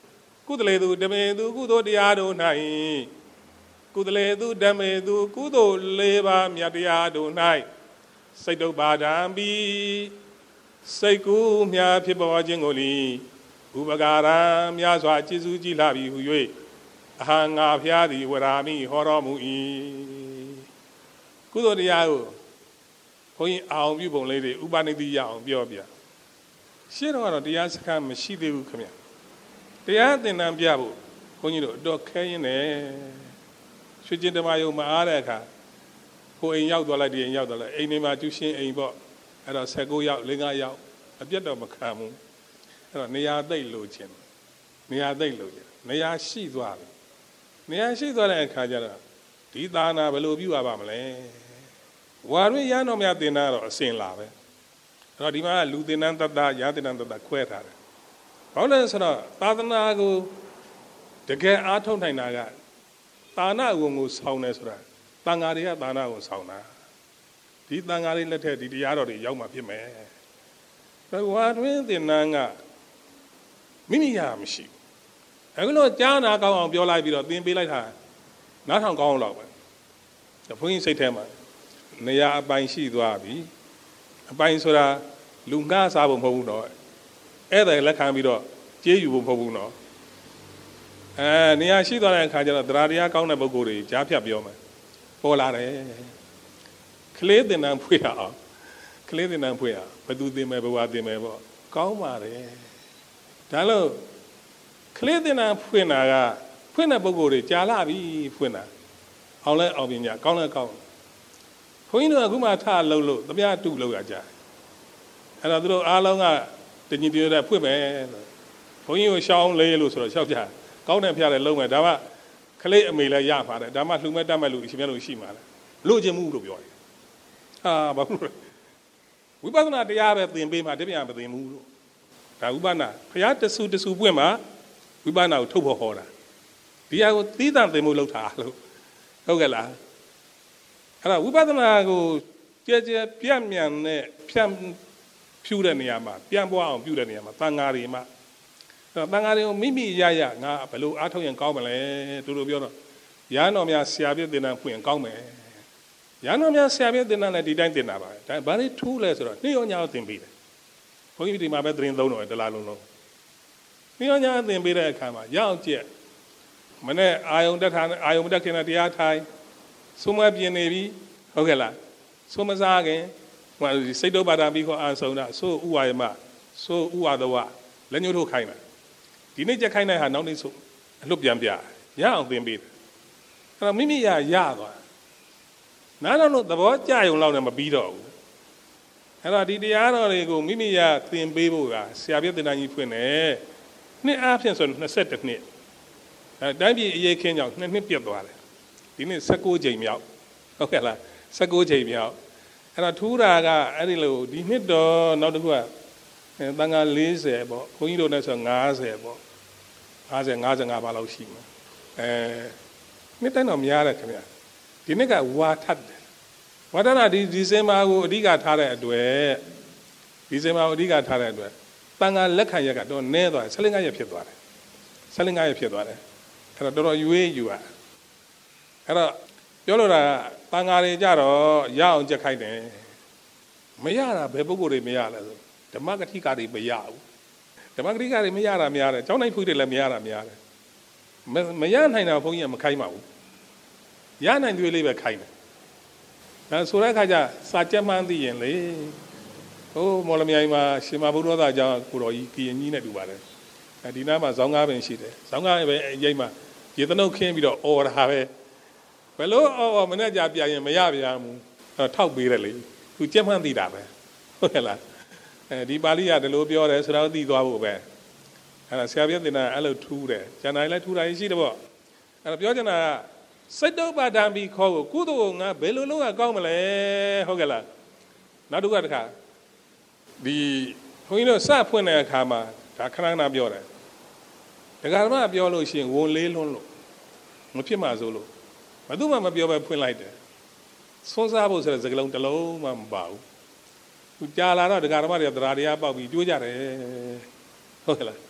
ကုသလေသူဓမေသူကုသိုလ်တရားတို့၌ကုသလေသူဓမေသူကုသိုလ်လေးပါးမြတ်တရားတို့၌စိတ်တုပ်ပါဒံပိစိတ်ကူးများဖြစ်ပေါ်ခြင်းကိုလီဥပကာရံများစွာကျေးဇူးကြီးလာပြီဟု၍အဟံငါဖျားသည်ဝရာမိဟောတော်မူ၏ကုသိုလ်တရားကိုဘုန်းကြီးအောင်ပြုပုံလေးတွေဥပနိတိရအောင်ပြောပြရှင်းတော့ကတော့တရားစခန်းမရှိသေးဘူးခင်ဗျတရားသင်တန်းပြဖို့ဘုန်းကြီးတို့အတော်ခဲရင်းနဲ့ရွှေကျင်ဓမ္မယုံမအားတဲ့အခါကိုအိမ်ရောက်သွားလိုက်ဒီအိမ်ရောက်သွားလိုက်အိမ်ထဲမှာကျူရှင်အိမ်ပေါ့အဲ့တော့၁၉ရောက်၄၅ရောက်အပြတ်တော့မခံဘူးအဲ့တော့နေရာသိပ်လိုချင်နေရာသိပ်လိုချင်နေရာရှိသွားပြီနေရာရှိသွားတဲ့အခါကျတော့ဒီသာနာဘယ်လိုပြုရပါမလဲဝါရရန်တော်များသင်တာတော့အစင်လာပဲအဲ့တော့ဒီမှာလူသင်တန်းတတ်တာရာသင်တန်းတတ်တာခွဲထားတယ်ဘာလို့လဲဆိုတော့သာသနာကိုတကယ်အားထုတ်နိုင်တာကသာနာဝန်ကိုဆောင်တယ်ဆိုတာတန်ဃာတွေကသာနာကိုဆောင်တာဒီတန်ဃာတွေလက်ထက်ဒီတရားတော်တွေရောက်မှဖြစ်မယ်ဒါဝါတွင်သင်တန်းကမိမိရမရှိဘူးအခုလို့ကြားနာကောင်းအောင်ပြောလိုက်ပြီးတော့သင်ပေးလိုက်တာနားထောင်ကောင်းအောင်လောက်ပဲဘုန်းကြီးစိတ်ထဲမှာနေရာအပိုင်ရှိသွားပြီအပိုင်ဆိုတာလူငှားစားဖို့မဟုတ်ဘူးတော့ဧည့်သည်လက်ခံပြီးတော့ကြေးယူဖို့မဟုတ်ဘူးနော်အဲနေရာရှိသွားတဲ့အခါကျတော့တရားတရားကောင်းတဲ့ပုဂ္ဂိုလ်တွေကြားဖြတ်ပြောမယ်ပေါ်လာတယ်ကလေးသင်တန်းဖွင့်ရအောင်ကလေးသင်တန်းဖွင့်ရဘယ်သူသင်မယ်ဘဝသင်မယ်ပေါ့ကောင်းပါတယ်ဒါလို့ကလေးသင်တန်းဖွင့်တာကဖွင့်တဲ့ပုဂ္ဂိုလ်တွေကြာလာပြီဖွင့်တာအောင်လဲအောင်ပြညာကောင်းလဲကောင်းဘုန်းကြီးတို့ကအခုမှထလှုပ်လို့တပြားတူလှုပ်ရကြအဲ့တော့သူတို့အားလုံးကတညီတညွတ်တဲ့ဖွင့်မယ်လို့ဘုန်းကြီးကိုရှောင်းလေးလို့ဆိုတော့ရှောက်ကြကောင်းတယ်ဖျားတယ်လုံးမယ်ဒါမှခလေးအမေလည်းရပါတယ်ဒါမှလှူမဲ့တတ်မဲ့လူရှင်မြတ်လို့ရှိမှာလေလို့ခြင်းမှုလို့ပြောတယ်ဟာဘာလို့လဲဝိပဿနာတရားပဲသင်ပေးမှတပြားမသင်ဘူးလို့ဒါဝိပဿနာဖျားတဆူတဆူပွင့်မှာဝိပဿနာကိုထုတ်ဖို့ဟောတာဒီဟာကိုသီးသန့်သင်ဖို့လုပ်တာလို့ဟုတ်ကဲ့လားအဲ့ဒါဝိပဿနာကိုကြဲကြဲပြန့်မြန်နဲ့ဖြန့်ဖြူတဲ့နေရာမှာပြန်ပွားအောင်ပြုတဲ့နေရာမှာသံဃာတွေမှာအဲ့တော့သံဃာတွေကိုမိမိရရငါဘယ်လိုအားထုတ်ရင်ကောင်းမလဲတို့တို့ပြောတော့ရဟန်းတော်များဆရာပြည့်သင်တန်းဖွင့်ရင်ကောင်းမယ်ရဟန်းတော်များဆရာပြည့်သင်တန်းလည်းဒီတိုင်းသင်တာပါဒါဘာလို့ထူးလဲဆိုတော့နေ့ရောညရောသင်ပေးတယ်ဘုန်းကြီးဒီမှာပဲသင်သုံးတော့တလားလုံးလုံးနေ့ရောညသင်ပေးတဲ့အခါမှာရအောင်ကြည့်မနေ့အာယုံတက်ထားအာယုံတက်ခင်တဲ့တရားထိုင်သုံးမပြင်းနေပြီဟုတ်ကဲ့လားသုံးမစားခင်ဟိုစိတ်တုပ်ပါဒံပြီးခေါ်အာဆုံးတာဆိုဥဝါယမဆိုဥဝါဒဝလက်ညှိုးထိုးခိုင်းတာဒီနေ့ကြက်ခိုင်းတဲ့ဟာနောက်နေ့ဆိုအလွတ်ပြန်ပြရအောင်သင်ပေးတယ်အဲ့တော့မိမိရရသွားနားတော့လို့သဘောကျရုံလောက်နဲ့မပြီးတော့ဘူးအဲ့တော့ဒီတရားတော်တွေကိုမိမိရသင်ပေးဖို့ကဆရာပြည့်တင်တန်းကြီးဖွင့်တယ်နှစ်အားဖြင့်ဆို၂၁နှစ်အဲတိုင်းပြည်အရေးခင်းကြောင့်နှစ်နှစ်ပြတ်သွားတယ်ဒီနေ့၁၉ကြိမ်မြောက်ဟုတ်ကဲ့လား၁၉ကြိမ်မြောက်အဲ့တော့ထူးတာကအဲ့ဒီလိုဒီနှစ်တော့နောက်တစ်ခုကတန်ခါ၄၀ပေါ့ဘုန်းကြီးတို့နဲ့ဆို၅၀ပေါ့၅၀ ၅၅ပါလောက်ရှိမှာအဲနှစ်တိုင်းတော့များတယ်ခင်ဗျဒီနှစ်ကဝါထတ်တယ်ဝါထနာဒီဒီဇင်ဘာကိုအဓိကထားတဲ့အတွက်ဒီဇင်ဘာကိုအဓိကထားတဲ့အတွက်တန်ခါလက်ခံရက်ကတော့နည်းသွားတယ်၁၅ရက်ဖြစ်သွားတယ်၁၅ရက်ဖြစ်သွားတယ်အဲ့တော့တော်တော်ရွေးယူอ่ะအဲ့တော့ပြောလို့တာတန်ဃာတွေကြတော့ရအောင်ကြက်ခိုက်တယ်မရတာဘယ်ပုဂ္ဂိုလ်တွေမရလဲဆိုဓမ္မဂတိကတွေမရဘူးဓမ္မဂတိကတွေမရတာများတယ်ကျောင်းနိုင်ဖွေးတွေလည်းမရတာများတယ်မရနိုင်တာဘုန်းကြီးကမခိုင်းပါဘူးရနိုင်တွေလေးပဲခိုင်းတယ်ဒါဆိုတဲ့အခါကျစာကြက်မှန်းသိရင်လေဟိုမော်လမြိုင်မှာရှင်မဘုရားသားကျောင်းကိုတော်ကြီးကရင်ကြီးနဲ့တူပါတယ်အဲဒီနားမှာဇောင်းကားပင်ရှိတယ်ဇောင်းကားပဲရိပ်မှာရေတနုတ်ခင်းပြီးတော့အော်တာပဲဘယ်လိုအော်အော်မနဲ့ကြပြရင်မရပြန်ဘူးထောက်ပေးတယ်လေသူကြက်မှန်းသိတာပဲဟုတ်ကဲ့လားအဲဒီပါဠိကဒီလိုပြောတယ်ဆိုတော့သိသွားဖို့ပဲအဲ့ဒါဆရာပြည့်တင်တာအဲ့လိုထူးတယ်ကျန်တာလည်းထူးတာရှိတယ်ပေါ့အဲ့တော့ပြောချင်တာကစိတ်တုပ်ပါဒံပြီးခေါ်ကိုကုသိုလ်ငါဘယ်လိုလုပ်ရကောင်းမလဲဟုတ်ကဲ့လားနောက်တစ်ခါတစ်ခါဒီခွန်ကြီးတို့စဖွင့်တဲ့အခါမှာဒါခဏခဏပြောတယ်ဒကာဓမ္မပြောလို့ရှိရင်ဝန်လေးလွန်းလို့မဖြစ်မှဆိုလို့ဘယ်သူမှမပြောပဲဖွင့်လိုက်တယ်စွန်းစားဖို့ဆိုတဲ့စကားလုံးတစ်လုံးမှမပါဘူးသူကြာလာတော့ဒကာဓမ္မတွေကတရားတရားပေါက်ပြီးကြိုးကြတယ်ဟုတ်ကဲ့လား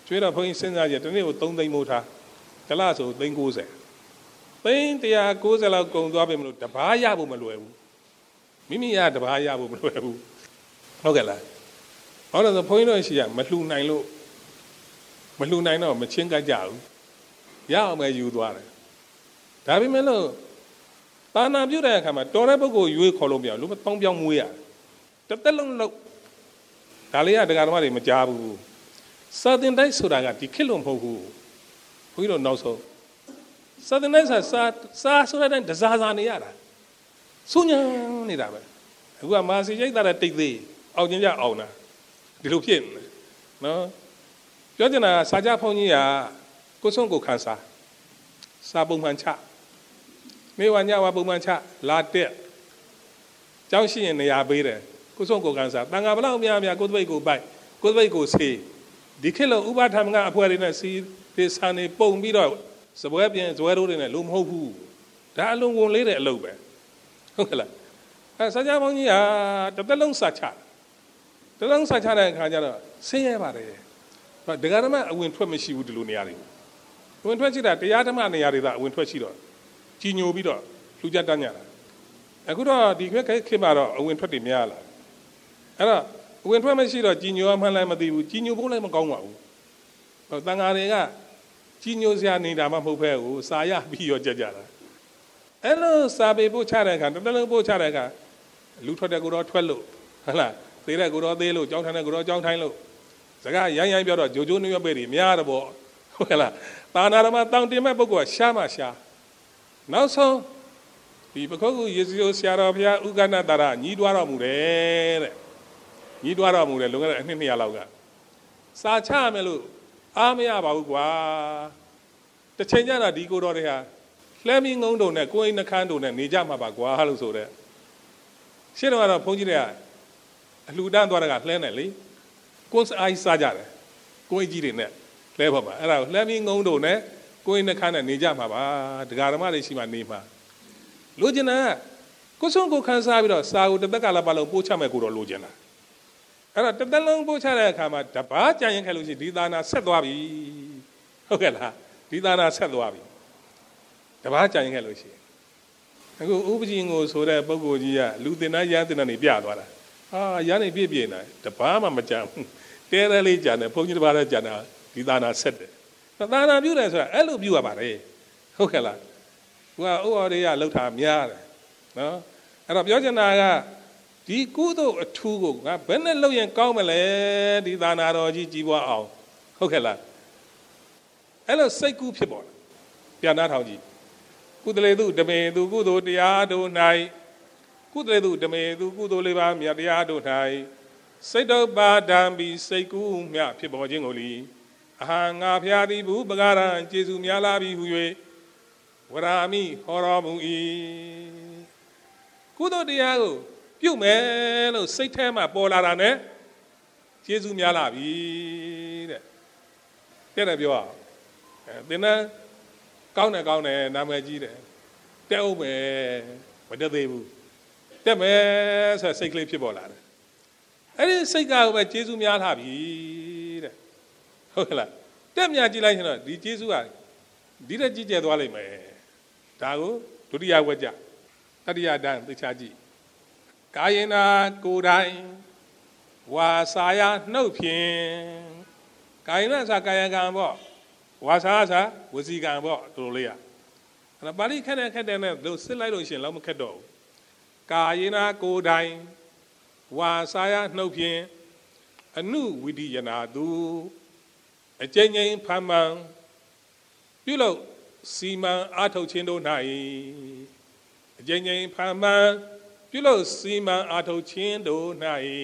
ကျွေးတော့ဘုန်းကြီးစဉ်းစားကြည့်တနေ့ကိုသုံးသိန်းမိုးထားတလားဆိုသိန်းကိုးဆယ်သိန်းတစ်ရာကိုးဆယ်လောက်ကုန်သွားပြီမလို့တဘာရဖို့မလွယ်ဘူးမိမိရတဘာရဖို့မလွယ်ဘူးဟုတ်ကဲ့လားဟောတော့ဘုန်းကြီးတို့ရှိရမလှူနိုင်လို့မလှူနိုင်တော့မချင်းကကြဘူးရအောင်ပဲယူသွားတယ်ဒါပေမဲ့လို့ပါဏာပြုတဲ့အခါမှာတော်တဲ့ပုဂ္ဂိုလ်ရွေးခေါ်လို့မရဘူးလူမတောင်းပြောင်းမွေးရတယ်တစ်သက်လုံးလို့ဒါလေးကဒကာတော်တွေမကြားဘူးစာသင်တိုက်ဆိုတာကဒီခေတ်လို့မဟုတ်ဘူးဘုန်းကြီးတို့နောက်ဆုံးစာသင်တိုက်စာစာစာဆိုတဲ့တိုင်းဒဇာဇာနေရတာစူးညံနေတာပဲအခုကမာစီရိတ်တာတဲ့တိတ်သေးအောင်ချင်းကြအောင်တာဒီလိုဖြစ်နေနော်ပြောချင်တာစာကြဘုန်းကြီးကကိုစွန့်ကိုခန်းစားစာပုံမှန်ချမေဝညဝပုံမှန်ချလာတက်ကျောင်းရှိရင်နေရာပေးတယ်ကိုစွန့်ကိုခန်းစားတန်ခါဘလောက်များများကိုသပိတ်ကိုပိုက်ကိုသပိတ်ကိုဆေးဒီခေတ်လို့ဥပထာမကအဖွဲတွေနဲ့စီဒီစာနေပုံပြီးတော့စပွဲပြင်ဇွဲတို့တွေနဲ့လို့မဟုတ်ဘူးဒါအလုံးကုန်လေးတဲ့အလုပ်ပဲဟုတ်ကဲ့လားအဲစာကြဘုန်းကြီးကတစ်သက်လုံးစာချတစ်သက်လုံးစာချတဲ့အခါကျတော့ဆင်းရဲပါတယ်ဒကာဓမ္မအဝင်ထွက်မရှိဘူးဒီလိုနေရာတွေအဝင်ထွက်ရှိတာတရားဓမ္မနေရာတွေသာအဝင်ထွက်ရှိတော့ကြီးညိုပြီးတော့လူကြတန်းကြတာအခုတော့ဒီခေတ်ခေတ်မှာတော့အဝင်ထွက်တွေများလာအဲ့တော့အဝင်ထွက်မရှိတော့ကြီးညိုမှန်းလည်းမသိဘူးကြီးညိုဖို့လည်းမကောင်းပါဘူးတန်ဃာတွေကကြီးညိုစရာနေတာမှမဟုတ်ပဲကိုစာရပြီးရောကြကြတာအဲ့လိုစာပေပို့ချတဲ့အခါတတလုံးပို့ချတဲ့အခါလူထွက်တဲ့ကိုတော့ထွက်လို့ဟုတ်လားသေးတဲ့ကိုတော့သေးလို့ကြောင်းထိုင်တဲ့ကိုတော့ကြောင်းထိုင်လို့စကားရိုင်းရိုင်းပြောတော့ဂျိုဂျိုနွေးရွက်ပဲတွေများတယ်ပေါ့ဟုတ်ကဲ့လားတာနာဓမ္မတောင်းတင်မဲ့ပုဂ္ဂိုလ်ကရှားမှရှားနောက်ဆုံးဒီပခုက္ကူယေစီယဆရာတော်ဘုရားဥက္ကဏတရညီးတွားတော်မူတယ်တဲ့ညီးတွားတော်မူတယ်လွန်ခဲ့တဲ့အနှစ်နှစ်ရာလောက်ကစာချရမယ်လို့အားမရပါဘူးကွာတစ်ချိန်ကျတော့ဒီကိုတော်တွေဟာလှမ်းမီငုံတုံနဲ့ကိုယ်အိမ်နှခမ်းတုံနဲ့နေကြမှာပါကွာလို့ဆိုတဲ့ရှင်းတော့ကတော့ဘုန်းကြီးတွေကအလှူဒန်းသွားတာကလှမ်းတယ်လေကိုယ်အိုင်းစားကြတယ်ကိုယ်ကြီးတွေနဲ့လဲပါပါအဲ့ဒါကိုလှမ်းပြီးငုံတုံနဲ့ကိုယ်နှခမ်းနဲ့နေကြမှာပါဒကာဓမ္မတွေရှိမှနေမှာလိုချင်တာကိုယ်ဆုံးကိုခန်းစားပြီးတော့စာကိုတစ်သက်ကလာပါလုံးပို့ချမဲ့ကိုတော့လိုချင်တာအဲ့တော့တစ်သက်လုံးပို့ချတဲ့အခါမှာတပားကြံရင်ခဲ့လို့ရှိရင်ဒီသာနာဆက်သွားပြီဟုတ်ကဲ့လားဒီသာနာဆက်သွားပြီတပားကြံရင်ခဲ့လို့ရှိရင်အခုဥပကြီးကိုဆိုတဲ့ပုဂ္ဂိုလ်ကြီးကလူတင်သားရန်တင်သားနေပြသွားတာဟာရန်နေပြည့်ပြည့်နေတပားမှမကြံဘူးတဲတဲလေးကြံတယ်ဘုန်းကြီးတပားလည်းကြံတာဒီသာနာဆက်တယ်သာနာပြုတယ်ဆိုတာအဲ့လိုပြုရပါတယ်ဟုတ်ကဲ့လားသူကဥအော်တွေကလှုပ်တာများတယ်နော်အဲ့တော့ပြောချင်တာကဒီကုသိုလ်အထူးကိုငါဘယ်နဲ့လုပ်ရင်ကောင်းမလဲဒီသာနာတော်ကြီးကြီးပွားအောင်ဟုတ်ကဲ့လားအဲ့လိုစိတ်ကူးဖြစ်ပေါ်လာပြန်နာထောင်ကြည့်ကုသလေသူဓမေသူကုသိုလ်တရားတို့၌ကုသလေသူဓမေသူကုသိုလ်လေးပါးမြတ်တရားတို့၌စိတ်တုပ်ပါဒံပြီးစိတ်ကူးမြဖြစ်ပေါ်ခြင်းကိုလီအဟံငါဖျားသည်ဘူးပကားရန်ကျေစုများလာပြီဟု၍ဝရာမိဟောတော်မူ၏ကုသိုလ်တရားကိုပြုမယ်လို့စိတ်ထဲမှာပေါ်လာတာနဲ့ကျေစုများလာပြီတဲ့တဲ့တယ်ပြောအောင်အဲသင်္นานကောင်းတယ်ကောင်းတယ်နာမည်ကြီးတယ်တက်အောင်မယ်မတက်သေးဘူးတက်မယ်ဆိုစိတ်ကလေးဖြစ်ပေါ်လာတယ်အဲ့ဒီစိတ်ကပဲကျေစုများလာပြီတဲ့ဟုတ်ကဲ့လားတက်မြကြည့်လိုက်ရင်တော့ဒီကျေစုကဒီတက်ကြည့်ကျသွားလိမ့်မယ်ဒါကိုဒုတိယဝက်ကြတတိယတန်းသိချကြည့်ကာယေနာကိုယ်တိုင်ဝါစာယနှုတ်ဖြင့်ကာယေနာစာကာယကံပေါ့ဝါစာစာဝစီကံပေါ့တို့လိုလေးရအဲ့ဒါပါဠိခက်တဲ့ခက်တဲ့နဲ့လို့စစ်လိုက်လို့ရှင်လောက်မခက်တော့ဘူးကာယေနာကိုယ်တိုင်ဝါစာယနှုတ်ဖြင့်အနုဝိဒိယနာသူအကျဉ်းချင်းဖမ်းမှန်ပြုလို့စီမံအားထုတ်ခြင်းတို့၌အကျဉ်းချင်းဖမ်းမှန်ပြုလို့စီမံအားထုတ်ခြင်းတို့၌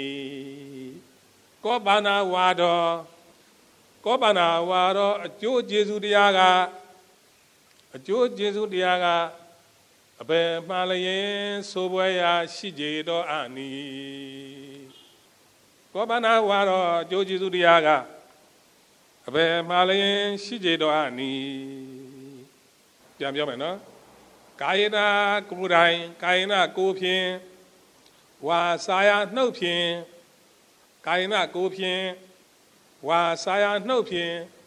ကောပါဏဝါတော်ကောပါဏဝါတော်အကျိုးကျေးဇူးတရားကအကျိုးကျေးဇူးတရားကအဘယ်မှလျင်ဆိုပွဲရာရှိကြတော်အနီကောပါဏဝါတော်အကျိုးကျေးဇူးတရားကအဘယ်မှလျင်ရှိကြတော်အနီပြန်ပြောမယ်နော်ကာယေနာကိုယ်တိုင်ကာယေနာကိုယ်ဖြင့်ဝါစာယနှုတ်ဖြင့်ကာယေနာကိုယ်ဖြင့်ဝါစာယနှုတ်ဖြင့်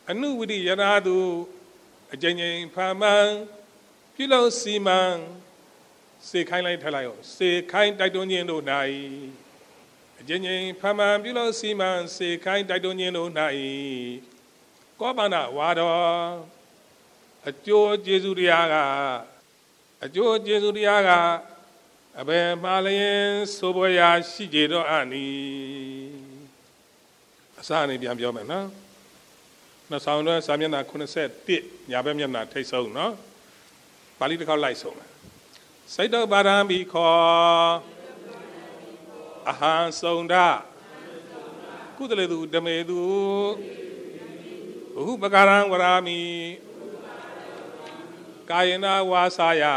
အနုဝိရိယနာသူအကျဉ်းချင်းဖမ်းမှန်ပြုလို့စီမံစေခိုင်းလိုက်ထလိုက်ရောစေခိုင်းတိုက်တွန်းခြင်းတို့၌အကျဉ်းချင်းဖမ်းမှန်ပြုလို့စီမံစေခိုင်းတိုက်တွန်းခြင်းတို့၌ကောပန္နဝါတော်အကျိုးကျေးဇူးတရားကအကျိုးကျေးဇူးတရားကအဘယ်မှာလျင်ဆိုပွဲရာရှိကြတော့အနီအစအနေပြန်ပြောမယ်နော်နှဆောင်တော့စာမျက်နှာခုနှစ်ဆယ့်တစ်ညာဘက်မျက်နှာထိတ်ဆုံးနော်ပါဠိတစ်ခေါက်လိုက်ဆုံးမယ်စိတ်တော်ပါရမီခောအဟံဆုံးဒကုသလေသူဓမေသူဘဟုပကာရံဝရာမိကာယနာဝါစာယ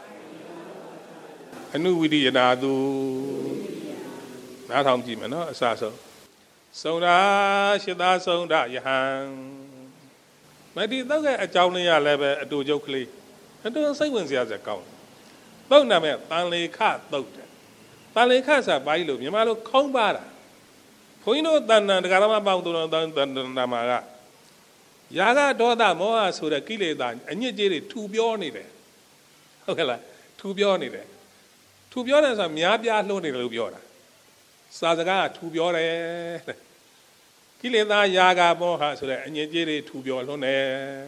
အနုဝိရိယနာသူနားထောင်ကြည့်မယ်နော်အစဆုံးဆုံးဒရှစ်သားဆုံးဒယဟံမတိတော့ကအကြောင်းလေးရလည်းပဲအတူကျုပ်ကလေးအတူစိတ်ဝင်စရာစကောင်းသုတ်နာမဲ့တန်လေခသုတ်တယ်တန်လေခဆိုဘာကြီးလို့မြန်မာလိုခေါင်းပါတာဘုန်းကြီးတို့တန်တန်တရားတော်ပေါင်းတော်တန်တန်နာမှာကယာကဒေါသမောဟဆိုတဲ့ကိလေသာအညစ်အကြေးတွေထူပြောနေတယ်ဟုတ်ကဲ့လားထူပြောနေတယ်ထူပြောတယ်ဆိုတာများပြားလှုံ့နေတယ်လို့ပြောတာစာစကားကထူပြောတယ်ကိလေသာယာကမောဟဆိုတဲ့အညစ်အကြေးတွေထူပြောလှုံ့နေ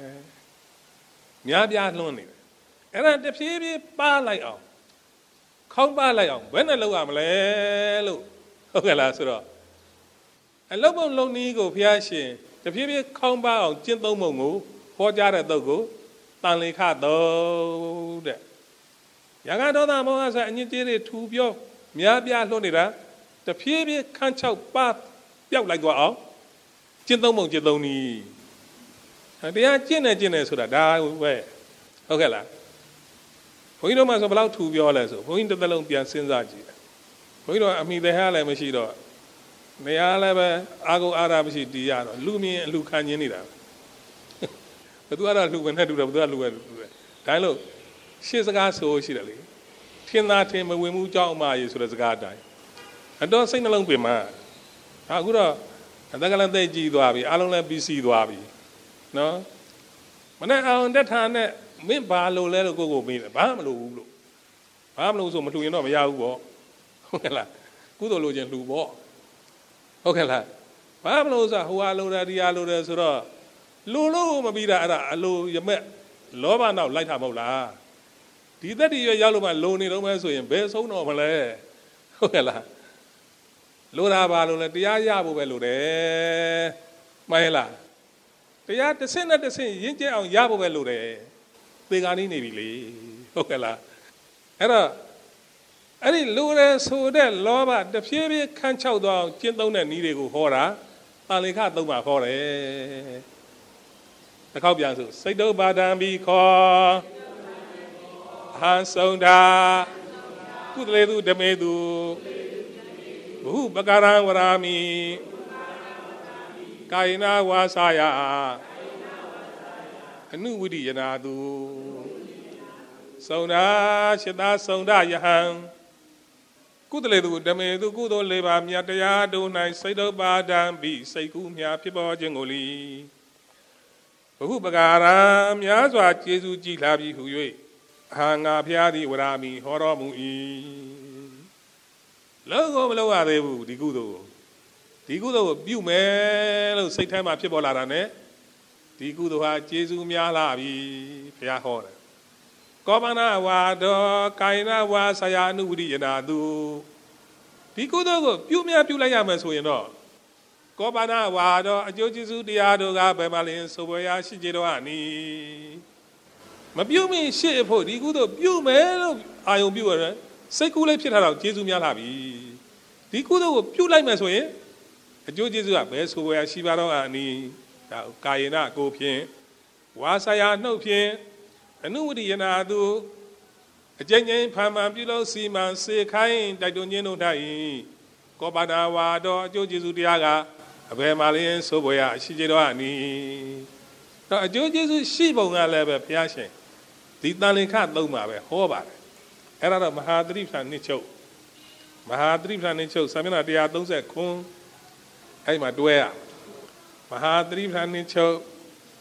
များပြားလှုံ့နေတယ်အဲ့ဒါတဖြည်းဖြည်းပါလိုက်အောင်ခေါင်းပါလိုက်အောင်ဘယ်နဲ့လုပ်ရမလဲလို့ဟုတ်ကဲ့လားဆိုတော့အလုပ်ပုံလုပ်နည်းကိုဘုရားရှင်တဖြည်းဖြည်းခေါင်းပါအောင်ကျင့်သုံးပုံကိုဟောကြားတဲ့သုတ်ကိုတန်လေခသုတ်တဲ့ယာကဒေါသမောဟဆိုအညစ်အကြေးတွေထူပြောများပြားလှုံ့နေတာတဖြည်းဖြည်းခန်းချောက်ပါပျောက်လိုက်သွားအောင်ကျင့်သုံးပုံကျင့်သုံးနည်းတရားကျင့်နေကျင့်နေဆိုတာဒါပဲဟုတ်ကဲ့လားဘုန်းကြီးတို့မှဆိုဘယ်လောက်ထူပြောလဲဆိုဘုန်းကြီးတစ်သက်လုံးပြန်စဉ်းစားကြည့်တယ်ဘုန်းကြီးတို့အမိတရားလည်းမရှိတော့နေရာလည်းပဲအာကုအာရမရှိတီးရတော့လူမြင်အလူခံခြင်းနေတာဘယ်သူကတော့လူဝင်နဲ့တူတယ်ဘယ်သူကလူဝင်တူတယ်ဒါလို့ရှေ့စကားဆိုရှိတယ်လေထင်သာထင်မဝင်မှုကြောင့်အမှားရေဆိုတဲ့စကားအတိုင်းအတော့စိတ်နှလုံးပင်မှာအခုတော့အသက်ကလည်းသိကြည့်သွားပြီအားလုံးလည်းပြီးစီးသွားပြီနော်မနဲ့အောင်တက်ထာနဲ့မင်းဘာလို့လဲလို့ကိုကိုမေးတယ်ဘာမလို့ဘူးလို့ဘာမလို့ဆိုမလှူရင်တော့မရဘူးပေါ့ဟုတ်ကဲ့လားကုသိုလ်လိုချင်လှူပေါ့ဟုတ်ကဲ့လားဘာမလို့ဆိုဟိုအလိုတယ်ဒီအလိုတယ်ဆိုတော့လူလို့မပြီးတာအဲ့ဒါအလိုရမဲ့လောဘနောက်လိုက်တာမဟုတ်လားဒီသက်တည်းရောက်လို့မှလုံနေတော့မဲဆိုရင်ဘယ်ဆုံးတော့မလဲဟုတ်ကဲ့လားလိုတာဘာလို့လဲတရားရဖို့ပဲလိုတယ်မှန်လားတရားတစ်ဆင့်နဲ့တစ်ဆင့်ရင့်ကျက်အောင်ရဖို့ပဲလိုတယ်သေကာနီးနေပြီလေဟုတ်ကဲ့လားအဲ့တော့အဲ့ဒီလူရဲဆိုတဲ့လောဘတဖြည်းဖြည်းခန်းချောက်သွားအောင်ကျင့်သုံးတဲ့နည်းတွေကိုဟောတာတာလေခသုံးပါဟောတယ်တစ်ခေါက်ပြန်ဆိုစိတ်တုပါဒံဘီခောဟန်ဆုံးတာကုသလေသူဓမေသူဘဟုပကာရံဝရာမိကာယနာဝါစာယအနုဝိရိယနာသူဆုံးတာရှစ်သားဆုံးတာယဟံကုသလေသူဓမေသူကုသိုလ်လေးပါးမြတ်တရားတို့၌စိတ်တုပါဒံဘိစိတ်ကူးများဖြစ်ပေါ်ခြင်းကိုလီဘဟုပကာရံများစွာကျေးဇူးကြည်လာပြီဟု၍အာငါဖျားသည်ဝရာမိဟောတော်မူ၏လောကမလောရသေးဘူးဒီကုသိုလ်ဒီကုသိုလ်ကိုပြုမယ်လို့စိတ်ထဲမှာဖြစ်ပေါ်လာတာ ਨੇ ဒီကုသိုလ်ဟာကျေးဇူးများလာပြီဘုရားဟောတယ်ကောပနာဝါဒောကာယနာဝါဆရာအနုဝိရိယနာသူဒီကုသိုလ်ကိုပြုမြပြုလိုက်ရမယ်ဆိုရင်တော့ကောပနာဝါဒောအကျိုးကျေးဇူးတရားတို့ကဘယ်မှာလဲဆိုပွဲရရှိကြတော့အနီးမပြုမိရှေ့ဖို့ဒီကုသိုလ်ပြုမယ်လို့အာယုံပြုရတယ်စိတ်ကူးလေးဖြစ်ထားတော့ကျေးဇူးများလာပြီဒီကုသိုလ်ကိုပြုလိုက်မယ်ဆိုရင်အကျိုးကျေးဇူးကဘယ်ဆိုပွဲရရှိပါတော့အနီးဒါကာယေနကိုဖြင့်ဝါဆရာနှုတ်ဖြင့်အနုဝိရိယနာသူအကျဉ်းချင်းဖန်မှန်ပြုလို့စီမံစေခိုင်းတိုက်တွန်းခြင်းတို့၌ကောပနာဝါတော်အကျိုးကျေးဇူးတရားကအဘယ်မှာလင်းဆိုပွဲရရှိကြတော့အနီးတော့အကျိုးကျေးဇူးရှိပုံကလည်းပဲဘုရားရှင်ဒီတန်လင်ခသုံးပါပဲဟောပါတယ်အဲ့ဒါတော့မဟာသတိပ္ပံနှစ်ချုပ်မဟာသတိပ္ပံနှစ်ချုပ်စာမျက်နှာone thirty-nineအဲ့မှာတွဲရမဟာသတိပ္ပံနှစ်ချုပ်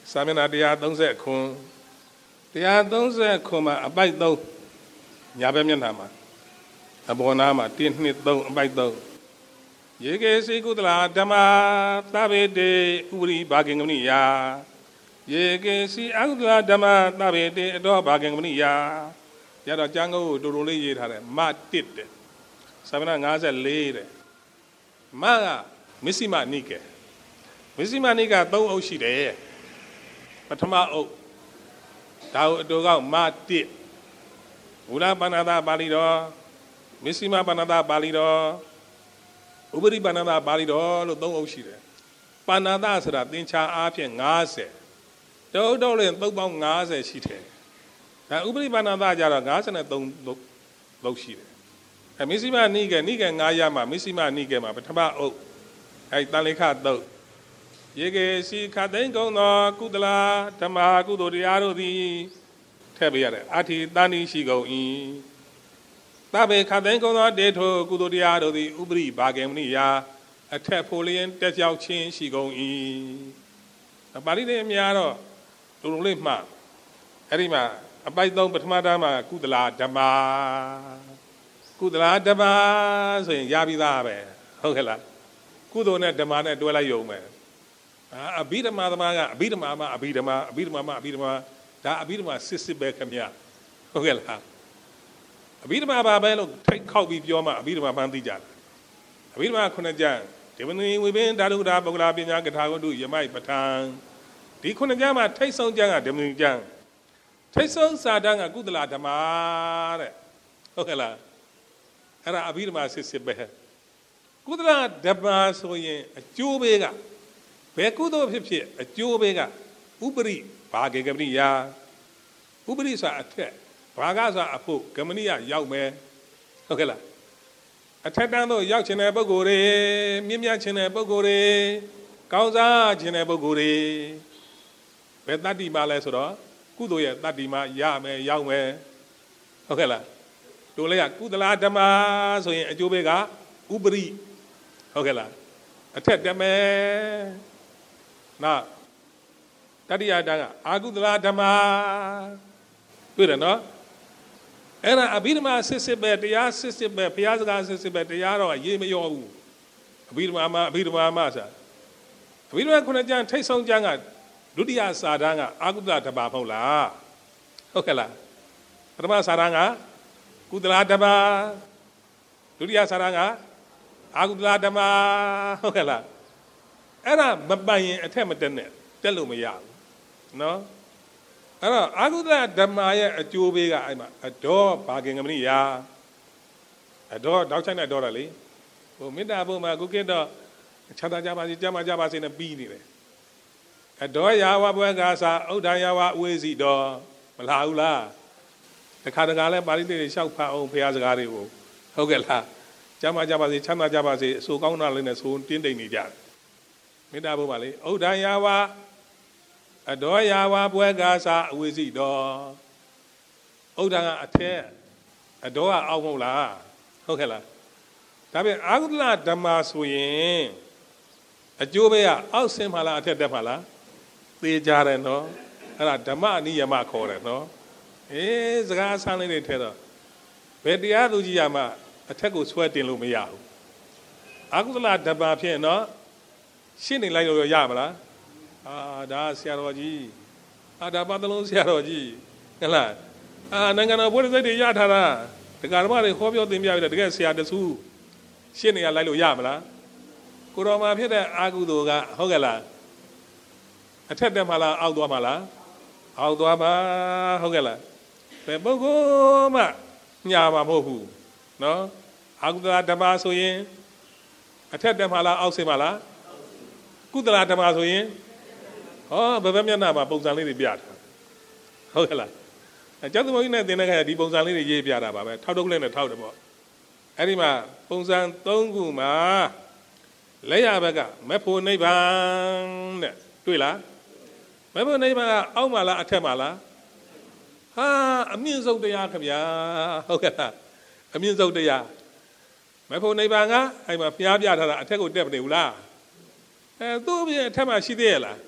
စာမျက်နှာတရားသုံးဆယ်ခွန်းတရားသုံးဆယ်ခွန်းမှာအပိုက်သုံးညာဘက်မျက်နှာမှာအပေါ်နာမှာတစ်နှစ်သုံးအပိုက်သုံးယေကေစီကုသလာဓမ္မသဗ္ဗေတေဥပရိဘာဂင်္ဂမနိယာယေကေစီအကုသလာဓမ္မသဗ္ဗေတေအတော်ဘာဂင်္ဂမနိယာရတော့ကျမ်းဂုတ်ကိုတူတူလေးရေးထားတယ်မတစ်တဲ့စာမျက်နှာငါးဆယ်လေးတဲ့မကမစ္စည်းမနိကေမစ္စည်းမနိကသုံးအုပ်ရှိတယ်ပထမအုပ်ဒါကိုအတူကောက်မတစ်မူလပဏ္ဏတာပါဠိတော်မစ္စည်းမပဏ္ဏတာပါဠိတော်ဥပရိပဏ္ဏတာပါဠိတော်လို့သုံးအုပ်ရှိတယ်ပဏ္ဏတာဆိုတာသင်္ချာအားဖြင့်ငါးဆယ်တအုပ်တော့လည်းသုံးပေါင်းငါးဆယ်ရှိတယ်ဒါဥပရိပဏ္ဏတာကြတော့ငါးဆယ်နဲ့သုံးလုပ်ရှိတယ်အဲမစ္စည်းမနိကေနိကေငါးရမှာမစ္စည်းမနိကေမှာပထမအုပ်အဲတန်လေခသုတ်ယေကေစီခသိန်းကုံသောကုသလာဓမ္မာကုသိုလ်တရားတို့သည်ထည့်ပေးရတယ်အဋ္ဌိတန်တိရှိကုန်၏သဗ္ဗေခသိန်းကုံသောတေထိုကုသိုလ်တရားတို့သည်ဥပရိဘာဂင်္ဂမနိယာအထက်ဖို့လျင်တက်ကြောက်ခြင်းရှိကုန်၏ပါဠိတွေအများတော့လူလူလေးမှအဲ့ဒီမှာအပိုက်သုံးပထမတန်းမှာကုသလာဓမ္မာကုသလာဓမ္မာဆိုရင်ရပြီးသားပဲဟုတ်ကဲ့လားကုသိုလ်နဲ့ဓမ္မာနဲ့တွဲလိုက်ရုံပဲအဘိဓမ္မာသမားကအဘိဓမ္မာမအဘိဓမ္မာအဘိဓမ္မာမအဘိဓမ္မာဒါအဘိဓမ္မာစစ်စစ်ပဲခင်ဗျဟုတ်ကဲ့လားအဘိဓမ္မာပါပဲလို့ထိတ်ခောက်ပြီးပြောမှအဘိဓမ္မာမှန်းသိကြတယ်အဘိဓမ္မာခုနှစ်ကျမ်းဒေဝနီဝိပင်ဓာတုဒ္ဓပုဂ္ဂလာပညာကထာဝတ္ထုယမိုက်ပဋ္ဌာန်ဒီခုနှစ်ကျမ်းမှာထိတ်ဆုံးကျမ်းကဒေဝနီကျမ်းထိတ်ဆုံးစာတန်းကကုသလာဓမ္မာတဲ့ဟုတ်ကဲ့လားအဲ့ဒါအဘိဓမ္မာစစ်စစ်ပဲကုသလာဓမ္မာဆိုရင်အကျိုးပေးကဘယ်ကုသိုလ်ဖြစ်ဖြစ်အကျိုးပေးကဥပရိဘာဂေဂမနိယာဥပရိဆိုတာအထက်ဘာဂဆိုတာအဖို့ဂမနိယရောက်မယ်ဟုတ်ကဲ့လားအထက်တန်းသို့ရောက်ခြင်းတဲ့ပုဂ္ဂိုလ်တွေမြင့်မြတ်ခြင်းတဲ့ပုဂ္ဂိုလ်တွေကောင်းစားခြင်းတဲ့ပုဂ္ဂိုလ်တွေဘယ်တတ္တိမှလဲဆိုတော့ကုသိုလ်ရဲ့တတ္တိမှရမယ်ရောက်မယ်ဟုတ်ကဲ့လားတို့လည်းကကုသလာဓမ္မာဆိုရင်အကျိုးပေးကဥပရိဟုတ်ကဲ့လားအထက်တက်မယ်နောက်တတိယတန်းကအာကုသလာဓမ္မာတွေ့တယ်နော်အဲ့ဒါအဘိဓမ္မာစစ်စစ်ပဲတရားစစ်စစ်ပဲဘုရားစကားစစ်စစ်ပဲတရားတော့ရေးမရောဘူးအဘိဓမ္မာမှာအဘိဓမ္မာမှာဆိုအဘိဓမ္မာခုနှစ်ကျမ်းထိတ်ဆုံးကျမ်းကဒုတိယစာတန်းကအာကုသလာဓမ္မာမဟုတ်လားဟုတ်ကဲ့လားပထမစာတန်းကကုသလာဓမ္မာဒုတိယစာတန်းကအာကုသလာဓမ္မာဟုတ်ကဲ့လားအဲ့ဒါမပိုင်ရင်အထက်မတက်နဲ့တက်လို့မရဘူးနော်အဲ့တော့အာကုသလဓမ္မာရဲ့အကျိုးပေးကအဲ့မှာအတော်ဘာဂင်္ဂမနိယာအတော်တောက်ချိုင်းနဲ့တော်တာလေဟိုမေတ္တာဘုံမှာကုကိတော့ချမ်းသာကြပါစေကြမ်းပါကြပါစေနဲ့ပြီးနေတယ်အတော်ယာဝဘွဲကသာဥဒ္ဒယာဝအဝေစီတော်မလာဘူးလားတခါတခါလဲပါဠိတွေလျှောက်ဖတ်အောင်ဘုရားစကားတွေကိုဟုတ်ကဲ့လားကြမ်းပါကြပါစေချမ်းသာကြပါစေအဆိုကောင်းတာလေးနဲ့ဆိုတင်းတိမ်နေကြတယ်မေတ္တာဘုံမှာလေဥဒ္ဒယာဝအတော်ယာဝဘွဲကသာအဝေစီတော်ဥဒ္ဒကအထက်အတော်ကအောက်မဟုတ်လားဟုတ်ကဲ့လားဒါပြန်အာဟုတလဓမ္မာဆိုရင်အကျိုးပဲကအောက်ဆင်းမှလားအထက်တက်မှလားသေကြတယ်နော်အဲ့ဒါဓမ္မအနိယမခေါ်တယ်နော်အေးစကားအဆန်းလေးတွေထဲတော့ဘယ်တရားသူကြီးရမှအထက်ကိုဆွဲတင်လို့မရဘူးအာဟုတလဓမ္မာဖြစ်နော်ရှင်းနေလိုက်လို့ရမလားအာဒါဆရာတော်ကြီးအာဒါပတ်တလုံးဆရာတော်ကြီးဟဲ့လားအာနိုင်ငံတော်ဘုရားစိတ်တွေရထားတာဒကာဓမ္မတွေခေါ်ပြောသင်ပြပြီးတော့တကယ်ဆရာတဆူရှင်းနေရလိုက်လို့ရမလားကိုတော်မှာဖြစ်တဲ့အာကုသိုလ်ကဟုတ်ကဲ့လားအထက်တက်မှလားအောက်သွားမှလားအောက်သွားပါဟုတ်ကဲ့လားဘယ်ပုဂ္ဂိုလ်မှညာမှာမဟုတ်ဘူးနော်အာကုသလဓမ္မဆိုရင်အထက်တက်မှလားအောက်ဆင်းမှလားကုသလဓမ္မဆိုရင်ဟောဘယ်ဘက်မျက်နှာမှာပုံစံလေးတွေပြတာဟုတ်ကဲ့လားအကျောင်းသမီးနဲ့သင်တဲ့ခါဒီပုံစံလေးတွေရေးပြတာပါပဲထောက်တုံးလေးနဲ့ထောက်တယ်ပေါ့အဲ့ဒီမှာပုံစံသုံးခုမှာလက်ရဘက်ကမဖို့နိဗ္ဗာန်တဲ့တွေ့လားမဖို့နိဗ္ဗာန်ကအောက်မှာလားအထက်မှာလားဟာအမြင့်ဆုံးတရားခင်ဗျာဟုတ်ကဲ့လားအမြင့်ဆုံးတရားမဖို့နိဗ္ဗာန်ကအဲ့မှာဖျားပြထားတာအထက်ကိုတက်မနေဘူးလားအဲသူ့အပြင်အထက်မှာရှိသေးရဲ့လား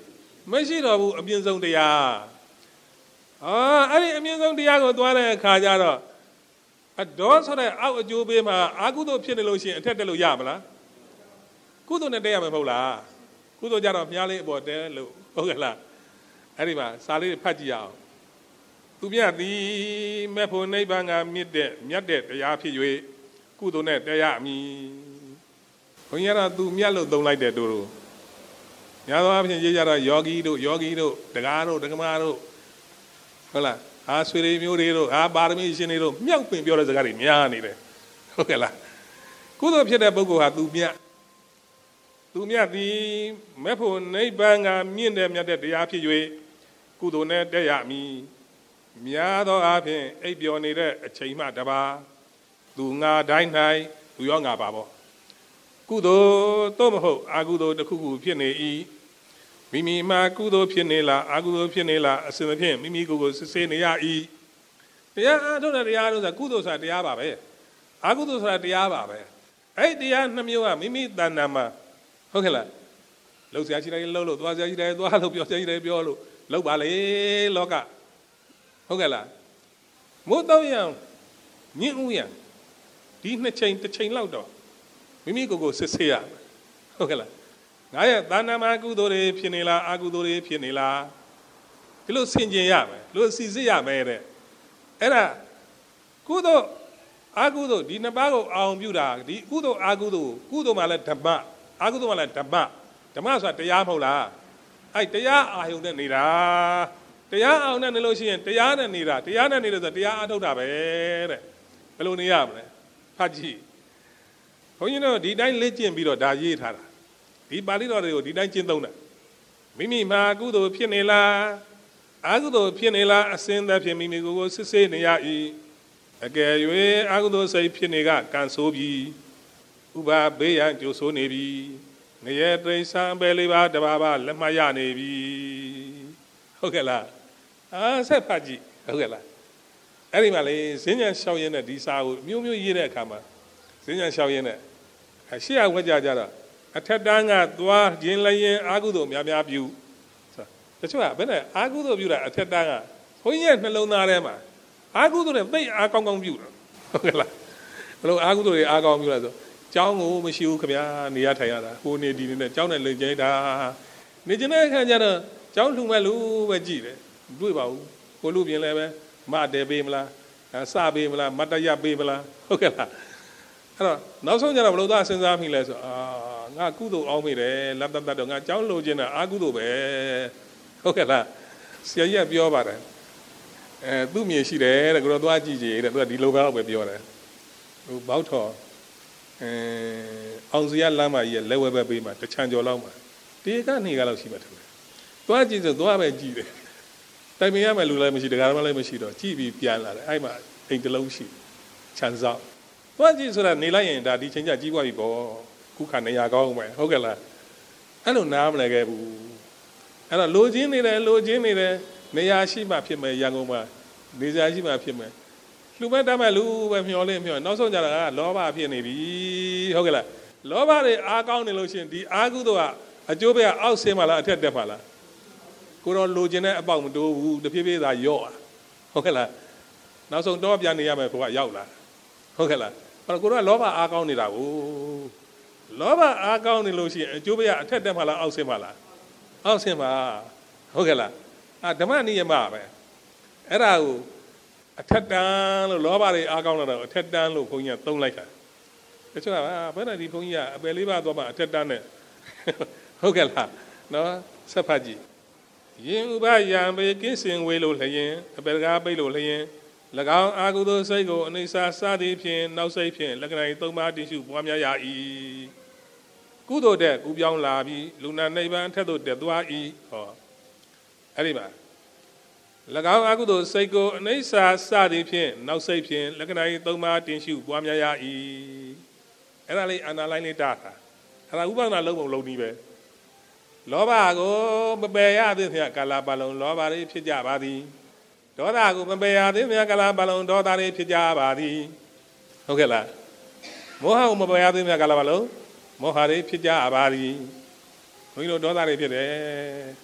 မရှိတော့ဘူးအမြင့်ဆုံးတရားအာအဲ့ဒီအမြင့်ဆုံးတရားကိုသွားတဲ့အခါကျတော့အဒေါဆိုတဲ့အောက်အကျိုးပေးမှာအာကုသို့ဖြစ်နေလို့ရှိရင်အထက်တက်လို့ရမလားကုသို့နဲ့တက်ရမှာမဟုတ်လားကုသို့ကြတော့မြားလေးအပေါ်တဲလို့ဟုတ်ကဲ့လားအဲ့ဒီမှာစာလေးဖတ်ကြည့်အောင်သူမြတ်သည်မဲ့ဖို့နိဗ္ဗာန်ကမြင့်တဲ့မြတ်တဲ့တရားဖြစ်၍ကုသိုလ်နဲ့တက်ရမည်ဘုန်းကြီးကတော့သူမြတ်လို့သုံးလိုက်တဲ့တို့တို့များသောအားဖြင့်ရေးကြတော့ယောဂီတို့ယောဂီတို့တရားတို့ဓမ္မတို့ဟုတ်လားအာဆွေတွေမျိုးတွေတို့အာပါရမီရှင်တွေတို့မြောက်ပင်ပြောတဲ့စကားတွေများနေတယ်ဟုတ်ကဲ့လားကုသိုလ်ဖြစ်တဲ့ပုဂ္ဂိုလ်ဟာသူမြတ်သူမြတ်သည်မဲ့ဖို့နိဗ္ဗာန်ကမြင့်တဲ့မြတ်တဲ့တရားဖြစ်၍ကုသိုလ်နဲ့တက်ရမည်များသောအားဖြင့်အိပ်ပျော်နေတဲ့အချိန်မှတပါသူငါတိုင်း၌သူရောငါပါပေါ့ကုသိုလ်သို့မဟုတ်အကုသိုလ်တစ်ခုခုဖြစ်နေ၏မိမိမှာကုသိုလ်ဖြစ်နေလားအကုသိုလ်ဖြစ်နေလားအစဉ်အဖြင့်မိမိကိုယ်ကိုစစ်ဆေးနေရ၏တရားအားထုတ်တဲ့တရားလို့ဆိုတာကုသိုလ်ဆိုတာတရားပါပဲအကုသိုလ်ဆိုတာတရားပါပဲအဲ့ဒီတရားနှမျိုးကမိမိတဏ္ဍာမှာဟုတ်ကဲ့လားလှုပ်ရှားရှိတယ်လှုပ်လို့သွားရှားရှိတယ်သွားလို့ပြောရှားရှိတယ်ပြောလို့လှုပ်ပါလေလောကဟုတ်ကဲ့လားမို့တော့ရန်ညင်ဦးရန်ဒီနှစ်ချိန်တစ်ချိန်လောက်တော့မိမိကိုယ်ကိုစစ်ဆေးရဟုတ်ကဲ့လားငါရဲ့တဏ္ဍာမှာကုသိုလ်တွေဖြစ်နေလားအကုသိုလ်တွေဖြစ်နေလားဒီလိုဆင်ခြင်ရမယ်လို့စီစစ်ရမယ်တဲ့အဲ့ဒါကုသိုလ်အကုသိုလ်ဒီနှစ်ပါးကိုအောင်ပြုတာဒီကုသိုလ်အကုသိုလ်ကုသိုလ်မှလည်းဓမ္မအကုသိုလ်မှလည်းဓမ္မဓမ္မဆိုတာတရားမဟုတ်လားအဲ့တရားအာယုန်နဲ့နေတာတရားအောင်နဲ့နေလို့ရှိရင်တရားနဲ့နေတာတရားနဲ့နေလို့ဆိုတရားအထုတ်တာပဲတဲ့ဘယ်လိုနေရမလဲဖတ်ကြည့်ဘုန်းကြီးတို့ဒီတိုင်းလေ့ကျင့်ပြီးတော့ဒါရေးထားတာဒီပါဠိတော်တွေကိုဒီတိုင်းကျင့်သုံးတာမိမိမှာကုသိုလ်ဖြစ်နေလားအကုသိုလ်ဖြစ်နေလားအစဉ်သက်ဖြင့်မိမိကိုယ်ကိုစစ်ဆေးနေရ၏အကယ်၍အကုသိုလ်စိတ်ဖြစ်နေကကံဆိုးပြီးဥပါဘေးရန်ကြိုဆိုးနေပြီငရဲတိရစ္ဆာန်ပဲလေးပါးတပါးပါးလက်မရနေပြီဟုတ်ကဲ့လားအာဆက်ဖတ်ကြည့်ဟုတ်ကဲ့လားအဲ့ဒီမှာလေဈဉ္ဉံလျှောက်ရင်းနဲ့ဒီစာကိုမျိုးမျိုးရေးတဲ့အခါမှာဈဉ္ဉံလျှောက်ရင်းနဲ့ရှေ့အဝက်ကြကြတော့အထက်တန်းကသွားခြင်းလည်းရင်အာကုသို့များများပြုတချို့ကဘယ်နဲ့အာကုသို့ပြုတာအထက်တန်းကဘုန်းကြီးရဲ့နှလုံးသားထဲမှာအာကုသို့နဲ့သိအာကောင်းကောင်းပြုတာဟုတ်ကဲ့လားဘလို့အာကုသို့တွေအာကောင်းပြုလာဆိုကျောင်းကိုမရှိဘူးခင်ဗျာနေရထိုင်ရတာဟိုနေဒီနေနဲ့ကျောင်းနဲ့လိမ်ကျိတာနေကျတဲ့အခါကျတော့ကျောင်းလှူမဲ့လူပဲကြည့်တယ်တွေ့ပါဘူးကိုလူပြင်လည်းပဲမတဲပေးမလားစပေးမလားမတရပေးမလားဟုတ်ကဲ့လားအဲ့တော့နောက်ဆုံးကျတော့ဘလို့သားစဉ်းစားမိလဲဆိုအာငါကုသိုလ်အောင်မိတယ်လက်တတ်တော့ငါကျောင်းလိုချင်တာအာကုသိုလ်ပဲဟုတ်ကဲ့လားဆရာကြီးကပြောပါတယ်အဲသူ့မြေရှိတယ်တဲ့ကိုတော့သွားကြည့်ကြည့်တဲ့သူကဒီလိုပဲပဲပြောတယ်ဟိုဘောက်ထော်အဲအောင်စရာလမ်းမကြီးရဲ့လက်ဝဲပဲပေးမှာတချံကျော်လောက်မှာတေကနေကလောက်ရှိမှထင်တယ်သွားကြည့်ဆိုသွားပဲကြည့်တယ်တိုင်ပင်ရမယ်လူလည်းမရှိတရားမှလည်းမရှိတော့ကြည့်ပြီးပြန်လာတယ်အဲ့မှာအိမ်တစ်လုံးရှိခြံစောက်သွားကြည့်ဆိုတာနေလိုက်ရင်ဒါဒီချိန်ကျကြီးပွားပြီပေါ့ခုခါနေရာကောင်းမယ်ဟုတ်ကဲ့လားအဲ့လိုနားမလဲခဲ့ဘူးအဲ့တော့လိုချင်နေတယ်လိုချင်နေတယ်နေရာရှိမှဖြစ်မယ်ရန်ကုန်မှာနေရာရှိမှဖြစ်မယ်လူမဲ့တတ်မဲ့လူပဲမျောလေးမျောနောက်ဆုံးကြတာကလောဘဖြစ်နေပြီဟုတ်ကဲ့လားလောဘတွေအားကောင်းနေလို့ရှိရင်ဒီအာကုသို့ကအကျိုးပေးအောက်ဆင်းမှလားအထက်တက်မှလားကိုတော့လိုချင်တဲ့အပေါက်မတိုးဘူးတဖြည်းဖြည်းသာယော့ဟုတ်ကဲ့လားနောက်ဆုံးတော့ပြန်နေရမယ်ဘုရားရောက်လာဟုတ်ကဲ့လားအဲ့တော့ကိုတော့လောဘအားကောင်းနေတာကိုလောဘအားကောင်းနေလို့ရှိရင်အကျိုးပေးအထက်တက်မှလားအောက်ဆင်းမှလားအောက်ဆင်းမှဟုတ်ကဲ့လားအာဓမ္မနိယမပဲအဲ့ဒါကိုအထက်တန်းလို့လောဘတွေအားကောင်းလာတော့အထက်တန်းလို့ဘုန်းကြီးကသုံးလိုက်တာတချို့ကဘယ်နဲ့ဒီဘုန်းကြီးကအပယ်လေးပါးသွားမှအထက်တန်းနဲ့ဟုတ်ကဲ့လားနော်ဆက်ဖတ်ကြည့်ယင်ဥပယံဘေကင်းစင်ဝေလို့လျင်အပယ်ကားပိတ်လို့လျင်၎င်းအာကုသိုလ်စိတ်ကိုအနိစ္စစသည်ဖြင့်နောက်စိတ်ဖြင့်လက္ခဏာသုံးပါးတည်ရှိပွားများရ၏ကုသိုလ်တဲ့ကူပြောင်းလာပြီးလူနာနိဗ္ဗာန်ထက်သို့တက်သွား၏ဟောအဲ့ဒီမှာ၎င်းအကုသိုလ်စိတ်ကိုအနိစ္စစသည်ဖြင့်နောက်စိတ်ဖြင့်လက္ခဏာသုံးပါးတင်ရှုပွားများရ၏အဲ့ဒါလေးအနာလိုင်းလေးတာတာအဲ့ဒါဥပဒနာလုံးပုံလုံးနည်းပဲလောဘကိုမပယ်ရသည်ဖြင့်ကာလပတ်လုံးလောဘတွေဖြစ်ကြပါသည်ဒေါသကိုမပယ်ရသည်ဖြင့်ကာလပတ်လုံးဒေါသတွေဖြစ်ကြပါသည်ဟုတ်ကဲ့လားမောဟကိုမပယ်ရသည်ဖြင့်ကာလပတ်လုံးမောဟတွေဖြစ်ကြပါသည်ဘုန်းကြီးတို့ဒေါသတွေဖြစ်တယ်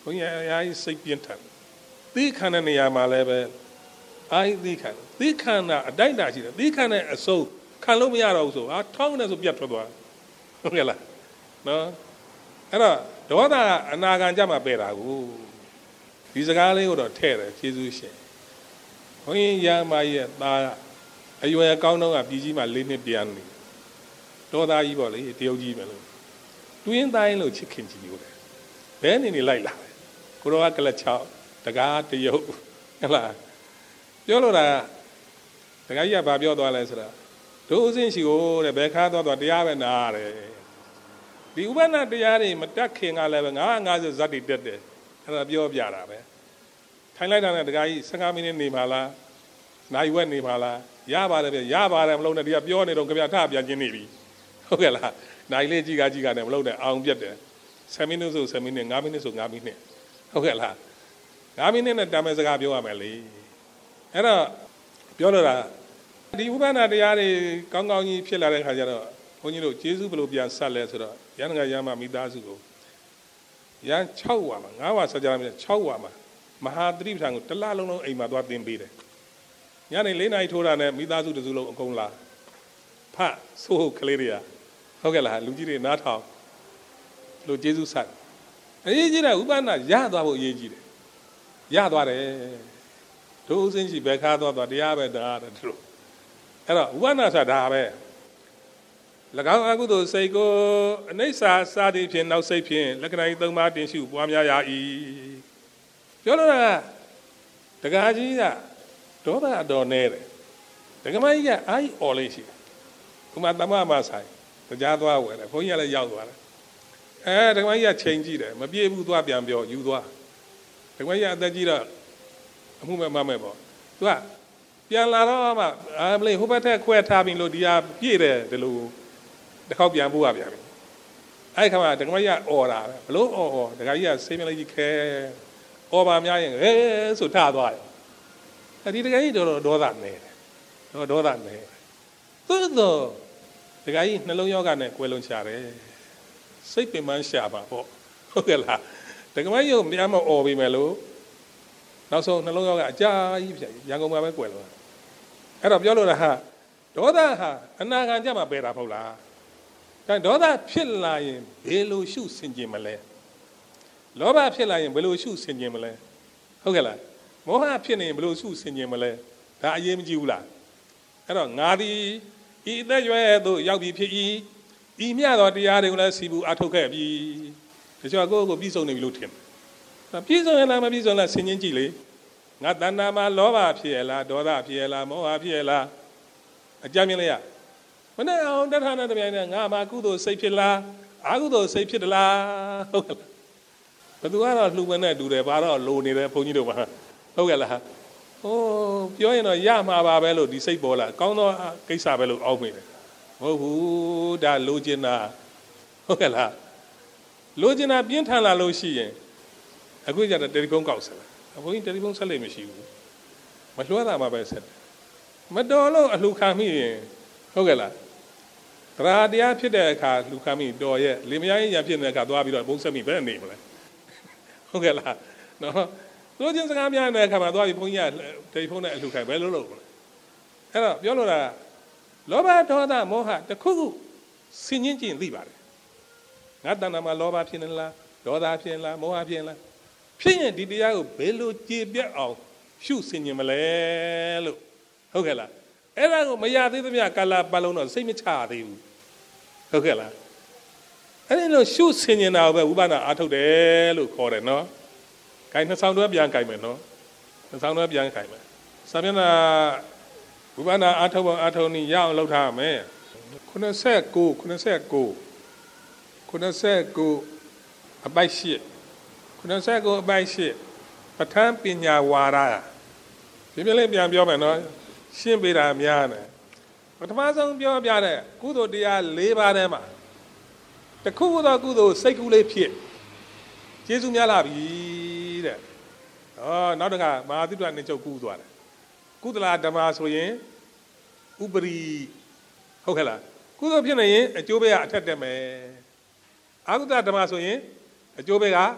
ဘုန်းကြီးအများကြီးစိတ်ပြင်းထန်သီးခံတဲ့နေရာမှာလည်းပဲအာသီးခံသီးခံတာအတိုက်တာရှိတယ်သီးခံတဲ့အစိုးခံလို့မရတော့ဘူးဆိုအာထောင်းနေဆိုပြတ်ထွက်သွားဟုတ်ကဲ့လားနော်အဲ့တော့ဒေါသအနာဂံကြမှာပယ်တာကိုဒီစကားလေးကိုတော့ထဲ့တယ်ကျေးဇူးရှင်ဘုန်းကြီးရာမရဲ့သားအရွယ်အကောင်းတော့ကပြည်ကြီးမှာလေးနှစ်ပြန်နေဒေါသကြီးပေါ့လေတရုတ်ကြီးပဲလို့တွင်းတိုင်းလို့ချစ်ခင်ကြည့်လို့တယ်ဘယ်နေနေလိုက်လာကိုရောကကလချောက်တကားတရုတ်ဟုတ်လားပြောလို့တာတကားကြီးကဘာပြောသွားလဲဆိုတော့ဒုဥစဉ်ရှိကိုတဲ့ဘယ်ခါသွားသွားတရားပဲနာရတယ်ဒီဥပနာတရားတွေမတက်ခင်ကလည်းပဲငါးငါးဆိုဇတ်တွေတက်တယ်အဲ့ဒါပြောပြတာပဲထိုင်လိုက်တာနဲ့တကားကြီး၁၅မိနစ်နေပါလားနိုင်ဝက်နေပါလားရပါတယ်ဗျရပါတယ်မလုံးနဲ့ဒီကပြောနေတော့ကြပြထပြန်ကျင်းနေပြီဟုတ်ကဲ့လားနိုင်လေးကြီးကကြီးကနဲ့မလုံးနဲ့အောင်ပြတ်တယ်ဆယ်မိနစ်ဆိုဆယ်မိနစ်ငါးမိနစ်ဆိုငါးမိနစ်ဟုတ်ကဲ့လားငါးမိနစ်နဲ့တာမဲစကားပြောရမယ်လေအဲ့တော့ပြောလို့တာဒီဥပနာတရားတွေကောင်းကောင်းကြီးဖြစ်လာတဲ့ခါကျတော့ဘုန်းကြီးတို့ကျေးဇူးဘယ်လိုပြန်ဆက်လဲဆိုတော့ရန်ငါရမမိသားစုကိုရန်၆ဝါမှာ၅ဝါဆက်ကြရမယ်၆ဝါမှာမဟာသတိပဋ္ဌာန်ကိုတစ်လလုံးလုံးအိမ်မှာသွားသင်ပေးတယ်ညနေ၄နာရီထိုးတာနဲ့မိသားစုတစုလုံးအကုန်လာဖတ်ဆိုးကလေးတွေကဟုတ်ကဲ့လားလူကြီးတွေနားထောင်လို့ကျေးဇူးဆက်အရေးကြီးတဲ့ဥပနာရသွားဖို့အရေးကြီးတယ်ရသွားတယ်ဒုဥစဉ်ရှိဘယ်ခါသွားသွားတရားပဲဒါတဲ့တို့အဲ့တော့ဥပနာဆိုတာဒါပဲ၎င်းအကုသိုလ်စိတ်ကိုအနိစ္စစာတိဖြင့်နောက်စိတ်ဖြင့်လက္ခဏာကြီးသုံးပါးတင်ရှုပွားများရ၏ပြောလို့ကတက္ကကြီးကဒေါသအတော်နဲ့တယ်တက္ကမကြီးကအာကြီးអော်လေးရှိတယ်ဥမာတမမဆိုင်ကြားသွားဝယ်တယ်ဘုန်းကြီးကလည်းရောက်သွားတယ်အဲတက္ကမကြီးကချိန်ကြည့်တယ်မပြေဘူးသွားပြန်ပြောယူသွားတက္ကမကြီးအသက်ကြီးတော့အမှုမဲ့မမဲ့ပေါ့သူကပြန်လာတော့မှအာမလေးဟိုဘက်ထက်ခွဲထားပြီလို့ဒီဟာပြည့်တယ်ဒီလိုတစ်ခေါက်ပြန်ပို့ရပြန်ပြီအဲ့ခါမှာတက္ကမကြီးကអော်တာပဲဘလို့អော်អော်တက္ကကြီးကဆေးမြလိုက်ကြီးခဲអော်ပါများရင်ဟဲဆိုထသွားတယ်အဲ့ဒီတက္ကကြီးတော့ဒေါသနေတယ်တော့ဒေါသနေသို့တော့တက္ကကြီးနှလုံးယောဂနဲ့ကွယ်လုံးချတယ်စိတ်ပင်ပန်းရှာပါပေါ့ဟုတ်ကဲ့လားတက္ကမကြီးကိုများမអော်ပြီမယ်လို့နောက်ဆုံးနှလုံးယောဂအကြာကြီးဖြစ်ရန်ကုန်မှာပဲကွယ်လုံးအဲ့တော့ပြောလို့တာဟာဒေါသဟာအနာဂံကြမှာပယ်တာမဟုတ်လားဒါဒေါသဖြစ်လာရင်ဘယ်လိုရှုဆင်ခြင်မလဲလောဘဖြစ်လာရင်ဘယ်လိုရှုဆင်ခြင်မလဲဟုတ်ကဲ့လားမောဟဖြစ်နေရင်ဘယ်လိုရှုဆင်ခြင်မလဲဒါအရေးမကြီးဘူးလားအဲ့တော့ငါဒီဤအသက်ရွယ်သို့ရောက်ပြီးဖြစ်၏ဤမြတ်သောတရားတွေကိုလည်းစီဘူးအထုတ်ခဲ့ပြီတချို့ကိုယ့်ကိုယ်ပြည့်စုံနေပြီလို့ထင်တယ်ပြည့်စုံရလားမပြည့်စုံလားဆင်ခြင်ကြည့်လေငါတဏ္ဍာမှာလောဘဖြစ်ရလားဒေါသဖြစ်ရလားမောဟဖြစ်ရလားအကြမ်းမြင်လိုက်ရမနဲ့အောင်တထာဏတပြိုင်နဲ့ငါမှာကုသိုလ်စိတ်ဖြစ်လားအကုသိုလ်စိတ်ဖြစ်သလားဟုတ်ကဲ့ဘယ်သူကတော့လှူမနဲ့တူတယ်ဘာတော့လိုနေတယ်ဘုန်းကြီးတို့ပါဟုတ်ကဲ့လားဟိုးပြောရင်တော့ရမှာပါပဲလို့ဒီစိတ်ပေါ်လာကောင်းသောကိစ္စပဲလို့အောက်မိတယ်မဟုတ်ဘူးဒါလိုချင်တာဟုတ်ကဲ့လားလိုချင်တာပြင်းထန်လာလို့ရှိရင်အခုကျတော့တယ်လီဖုန်းကောက်ဆက်လာဘုန်းကြီးတယ်လီဖုန်းဆက်လို့မရှိဘူးမလွှဲတာမှပဲဆက်တယ်မတော်လို့အလှခံမိရင်ဟုတ်ကဲ့လားတရားတရားဖြစ်တဲ့အခါလှခံမိတော်ရဲ့လေမယားရင်ရဖြစ်တဲ့အခါသွားပြီးတော့ဘုံဆက်မိဘယ်နေမလဲဟုတ်ကဲ့လားနော်သူချင်းစကားများတဲ့အခါမှာသွားပြီးဘုန်းကြီးကတယ်လီဖုန်းနဲ့အလှခံပဲလို့လို့အဲ့တော့ပြောလို့တာလောဘဒေါသမောဟတခုခုဆင်ញင်းကြည့်ရင်သိပါတယ်ငါတဏ္ဍာမှာလောဘဖြစ်နေလားဒေါသဖြစ်နေလားမောဟဖြစ်နေလားဖြစ်ရင်ဒီတရားကိုဘယ်လိုကြည်ပြတ်အောင်ရှုဆင်ញင်မလဲလို့ဟုတ်ကဲ့လားအဲ့ဒါကိုမရသေးသမျှကာလပတ်လုံးတော့စိတ်မချသေးဘူးဟုတ်ကဲ့လားအဲ့ဒီလိုရှုဆင်ញင်တာကိုပဲဝိပဿနာအားထုတ်တယ်လို့ခေါ်တယ်နော်ဂိုင်းနှစ်ဆောင်တွဲပြန်ဂိုင်းမယ်နော်နှစ်ဆောင်တွဲပြန်ဂိုင်းမယ်စာမျက်နှာဝိပဿနာအားထုတ်ပုံအားထုတ်နည်းရအောင်လုပ်ထားရမယ်ခုနှစ်ဆယ့်ကိုးခုနှစ်ဆယ့်ကိုးခုနှစ်ဆယ့်ကိုးအပိုက်ရှိခုနှစ်ဆယ့်ကိုးအပိုက်ရှိပဋ္ဌာန်းပညာဝါဒပြပြလေးပြန်ပြောမယ်နော်ရှင်းပေးတာများတယ်ပထမဆုံးပြောပြတဲ့ကုသိုလ်တရား၄ပါးထဲမှာတခုခုသောကုသိုလ်စိတ်ကူးလေးဖြစ်ကျေးဇူးများလာပြီတဲ့ဟောနောက်တစ်ခါမဟာသီတ္တနေချုပ်ကူးသွားတယ်ကုသလဓမ္မဆိုရင်ဥပရိဟုတ်ကဲ့လားကုသိုလ်ဖြစ်နေရင်အကျိုးပေးကအထက်တက်မယ်အကုသလဓမ္မဆိုရင်အကျိုးပေးက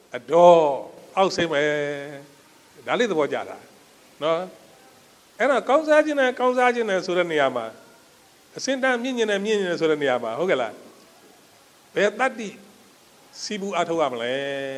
အတော်အောက်ဆင်းမယ်ဒါလေးသဘောကျတာနော်အဲ့တော့ကောင်းစားခြင်းနဲ့ကောင်းစားခြင်းနဲ့ဆိုတဲ့နေရာမှာအစင်တန်မြင့်ညင်နဲ့မြင့်ညင်ဆိုတဲ့နေရာမှာဟုတ်ကဲ့လားဘယ်တတ္တိစီဘူးအထောက်ရမလဲ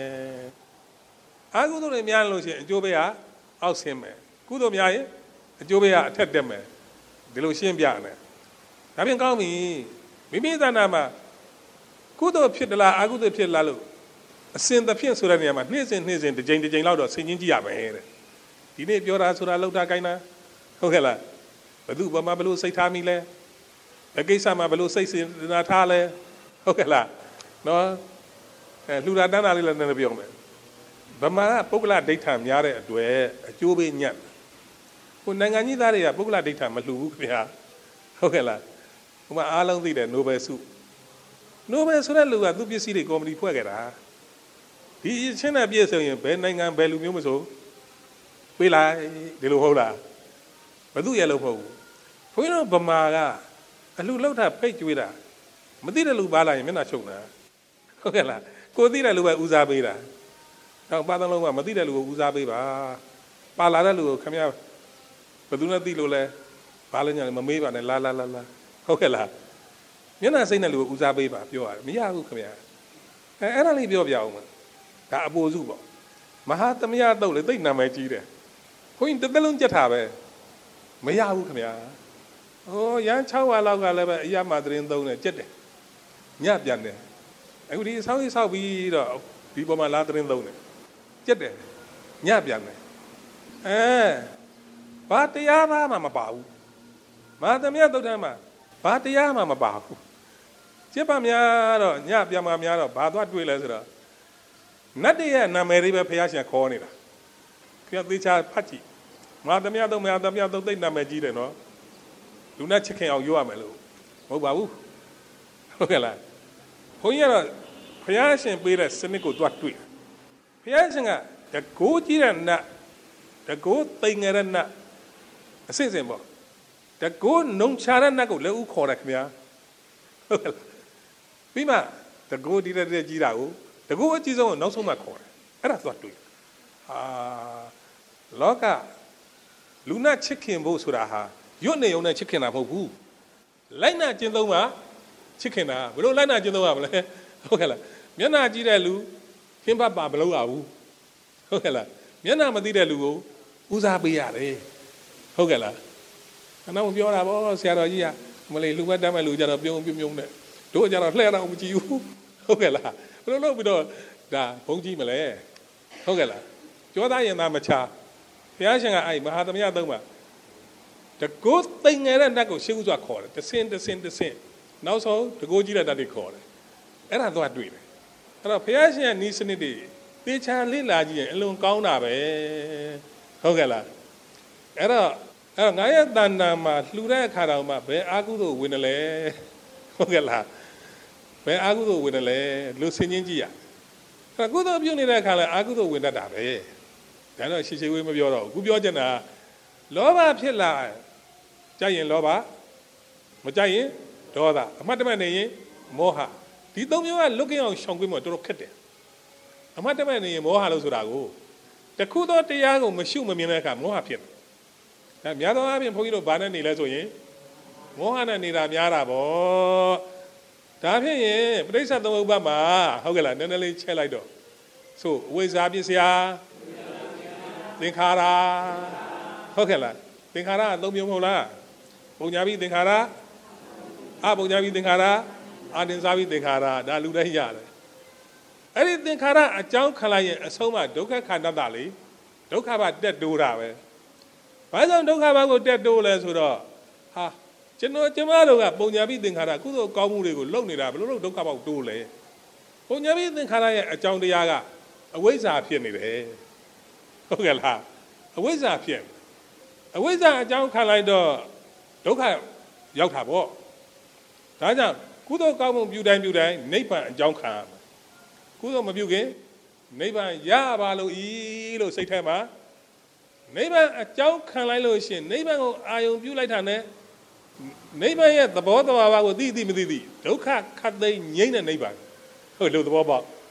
အာကုသိုလ်တွေများလို့ရှိရင်အကျိုးပေးကအောက်ဆင်းမယ်ကုသိုလ်များရင်အကျိုးပေးကအထက်တက်မယ်ဒီလိုရှင်းပြတယ်ဒါပြင်ကောင်းပြီမိမိသဏ္ဍာန်မှာကုသိုလ်ဖြစ်သလားအာကုသိုလ်ဖြစ်လားလို့အစင်သဖြင့်ဆိုတဲ့နေရာမှာနေ့စဉ်နေ့စဉ်တစ်ကြိမ်တစ်ကြိမ်လောက်တော့ဆင်ခြင်ကြည့်ရမယ်တဲ့ဒီနေ့ပြောတာဆိုတာလောက်တာကိုင်းတာဟုတ်ကဲ့လားဘယ်သူဘာမှဘလို့စိတ်ထားမိလဲအကိစ္စမှာဘလို့စိတ်စင်နာထားလဲဟုတ်ကဲ့လားနော်အဲလှူတာတန်းတာလေးလည်းနည်းနည်းပြောမယ်ဗမာကပုဂ္ဂလဒိဋ္ဌာများတဲ့အတွက်အကျိုးပေးညက်ဟိုနိုင်ငံကြီးသားတွေကပုဂ္ဂလဒိဋ္ဌာမလှူဘူးခင်ဗျာဟုတ်ကဲ့လားဟိုမှာအားလုံးသိတယ်နိုဘယ်ဆုနိုဘယ်ဆိုတဲ့လူကသူ့ပစ္စည်းတွေကော်မတီဖွဲ့ခဲ့တာဒီချင်းနဲ့ပြည့်စုံရင်ဘယ်နိုင်ငံဘယ်လူမျိုးမဆိုပေးလိုက်ဒီလိုဟုတ်လားဘယ်သူရဲ့လို့မဟုတ်ဘူးဘုန်းကြီးတို့ဗမာကအလှလောက်တာဖိတ်ကြွေးတာမသိတဲ့လူပါလာရင်မျက်နှာချုပ်တာဟုတ်ကဲ့လားကိုသိတဲ့လူပဲဦးစားပေးတာတော့ပါသုံးလုံးကမသိတဲ့လူကိုဦးစားပေးပါပါလာတဲ့လူကိုခင်ဗျာဘယ်သူနဲ့သိလို့လဲဘာလဲညာမမေးပါနဲ့လာလာလာလာဟုတ်ကဲ့လားမျက်နှာစိတ်နဲ့လူကိုဦးစားပေးပါပြောရတယ်မရဘူးခင်ဗျာအဲအဲ့ဒါလေးပြောပြအောင်ဒါအပိုစုပေါ့မဟာသမယတုတ်လေသိနာမည်ကြီးတယ်ခွင်းတစ်သက်လုံးကြက်တာပဲမရဘူးခင်ဗျာဟိုရန်၆ဝါလောက်ကလည်းပဲအရမသတင်းသုံးတယ်ကြက်တယ်ညပြန်တယ်အခုဒီဆောင်းကြီးဆောက်ပြီးတော့ဒီပေါ်မှာလာသတင်းသုံးတယ်ကြက်တယ်ညပြန်တယ်အဲဘာတရားမှမပါဘူးမဟာသမယတုတ်ထဲမှာဘာတရားမှမပါဘူးကြက်ပါများတော့ညပြန်ပါများတော့ဘာသွားတွေ့လဲဆိုတော့နတ်တရဲ့နာမည်လေးပဲဖះရှင်ခေါ်နေတာခင်ဗျာသေချာဖတ်ကြည့်မဟာသမယတုတ်မဟာသမယတုတ်သိနာမည်ကြီးတယ်နော်လူနဲ့ချစ်ခင်အောင်ပြောရမယ်လို့မဟုတ်ပါဘူးဟုတ်ကဲ့လားဘုန်းကြီးကတော့ဖះရှင်ပေးတဲ့စနစ်ကိုတွားတွေ့ဖះရှင်ကတကိုးကြီးတဲ့နတ်တကိုးသိငယ်တဲ့နတ်အစစ်စင်ပေါ့တကိုးနှုံချတဲ့နတ်ကိုလည်းဥခေါ်တယ်ခင်ဗျာဟုတ်ကဲ့လားပြီးမှတကိုးဒီတဲ့ကြီးတာကိုတကူအကြီးဆုံးကိုနောက်ဆုံးမှခေါ်တယ်အဲ့ဒါသွားတွေ့ဟာလောကလူနာချစ်ခင်ဖို့ဆိုတာဟာရွတ်နေုံနဲ့ချစ်ခင်တာမဟုတ်ဘူးလိုက်နာကျင့်သုံးပါချစ်ခင်တာဘယ်လိုလိုက်နာကျင့်သုံးရမလဲဟုတ်ကဲ့လားမျက်နှာကြည့်တဲ့လူခင်ဘပါမလုပ်ရဘူးဟုတ်ကဲ့လားမျက်နှာမသိတဲ့လူကိုဦးစားပေးရတယ်ဟုတ်ကဲ့လားအနောက်ပြောတာဗောဆရာတော်ကြီးကမလေးလူမတတ်မဲ့လူကြတော့ပြုံးပြုံးပြုံးနဲ့တို့ကြတော့လှည့်တော့မကြည့်ဘူးဟုတ်ကဲ့လားဘယ်လိုလုပ်ပြီးတော့ဒါဘုံကြီးမလဲဟုတ်ကဲ့လားကြောသားရင်သားမချဘုရားရှင်ကအဲ့မဟာသမယသုံးပါတကိုးသိငယ်တဲ့နတ်ကိုရှေ့ဥစွာခေါ်တယ်တဆင်တဆင်တဆင်နောက်ဆုံးတကိုးကြီးတဲ့နတ်တွေခေါ်တယ်အဲ့ဒါသွားတွေ့တယ်အဲ့တော့ဘုရားရှင်ရဲ့ဤစနစ်တွေသေချာလေ့လာကြည့်ရင်အလွန်ကောင်းတာပဲဟုတ်ကဲ့လားအဲ့တော့အဲ့တော့ငါရဲ့တဏ္ဍာမှာလှူတဲ့အခါတောင်မှဘယ်အာကုသို့ဝင်တယ်လဲဟုတ်ကဲ့လားဘယ်အာကုသို့ဝင်တယ်လဲလူဆင်ချင်းကြည့်ရအဲ့ကုသို့ပြုနေတဲ့အခါလဲအာကုသို့ဝင်တတ်တာပဲဒါတော့ရှေ့ရှေ့ဝေးမပြောတော့ဘူးခုပြောချင်တာလောဘဖြစ်လာကြရင်လောဘမကြရင်ဒေါသအမှတ်တမဲ့နေရင်မောဟဒီသုံးမျိုးကလွတ်ကင်းအောင်ရှောင်ကွင်းမှာတော်တော်ခက်တယ်အမှတ်တမဲ့နေရင်မောဟလို့ဆိုတာကိုတခုသောတရားကိုမရှုမမြင်တဲ့အခါမောဟဖြစ်တယ်ဒါများသောအားဖြင့်ဘုန်းကြီးတို့ဘာနဲ့နေလဲဆိုရင်မောဟနဲ့နေတာများတာပေါ့ဒါဖြစ်ရင်ပဋိစ္စသမုပ္ပါဒ်မှာဟုတ်ကဲ့လားနည်းနည်းလေးချက်လိုက်တော့ဆိုအဝိဇ္ဇာပစ္စယသင်္ခါရဟုတ်ကဲ့လားသင်္ခါရသုံးမျိုးမဟုတ်လားပုံညာပြီးသင်္ခါရအပုံညာပြီးသင်္ခါရအာတင်စားပြီးသင်္ခါရဒါလူတိုင်းရတယ်အဲ့ဒီသင်္ခါရအကြောင်းခံလိုက်ရင်အဆုံးမှဒုက္ခခန္ဓာတလေဒုက္ခဘတက်တိုးတာပဲဘာကြောင့်ဒုက္ခဘကိုတက်တိုးလဲဆိုတော့ဟာကျွန်တော်ကျမတို့ကပုံညာပြီးသင်္ခါရကုသိုလ်ကောင်းမှုတွေကိုလုပ်နေတာဘယ်လိုလုပ်ဒုက္ခပေါက်တိုးလဲပုံညာပြီးသင်္ခါရရဲ့အကြောင်းတရားကအဝိဇ္ဇာဖြစ်နေတယ်ဟုတ်ကဲ့လားအဝိဇ္ဇာဖြစ်အဝိဇ္ဇာအကြောင်းခံလိုက်တော့ဒုက္ခရောက်တာပေါ့ဒါကြောင့်ကုသိုလ်ကောင်းမှုပြုတိုင်းပြုတိုင်းနိဗ္ဗာန်အကြောင်းခံရမယ်ကုသိုလ်မပြုခင်နိဗ္ဗာန်ရပါလို့ဤလို့စိတ်ထဲမှာနိဗ္ဗာန်အကြောင်းခံလိုက်လို့ရှိရင်နိဗ္ဗာန်ကိုအာယုံပြုလိုက်တာနဲ့နိဗ္ဗာန်ရဲ့သဘောတဘာဝကိုသိသိမသိသိဒုက္ခခတ်သိမ်းငြိမ့်တဲ့နိဗ္ဗာန်ဟုတ်လို့သဘောပေါက်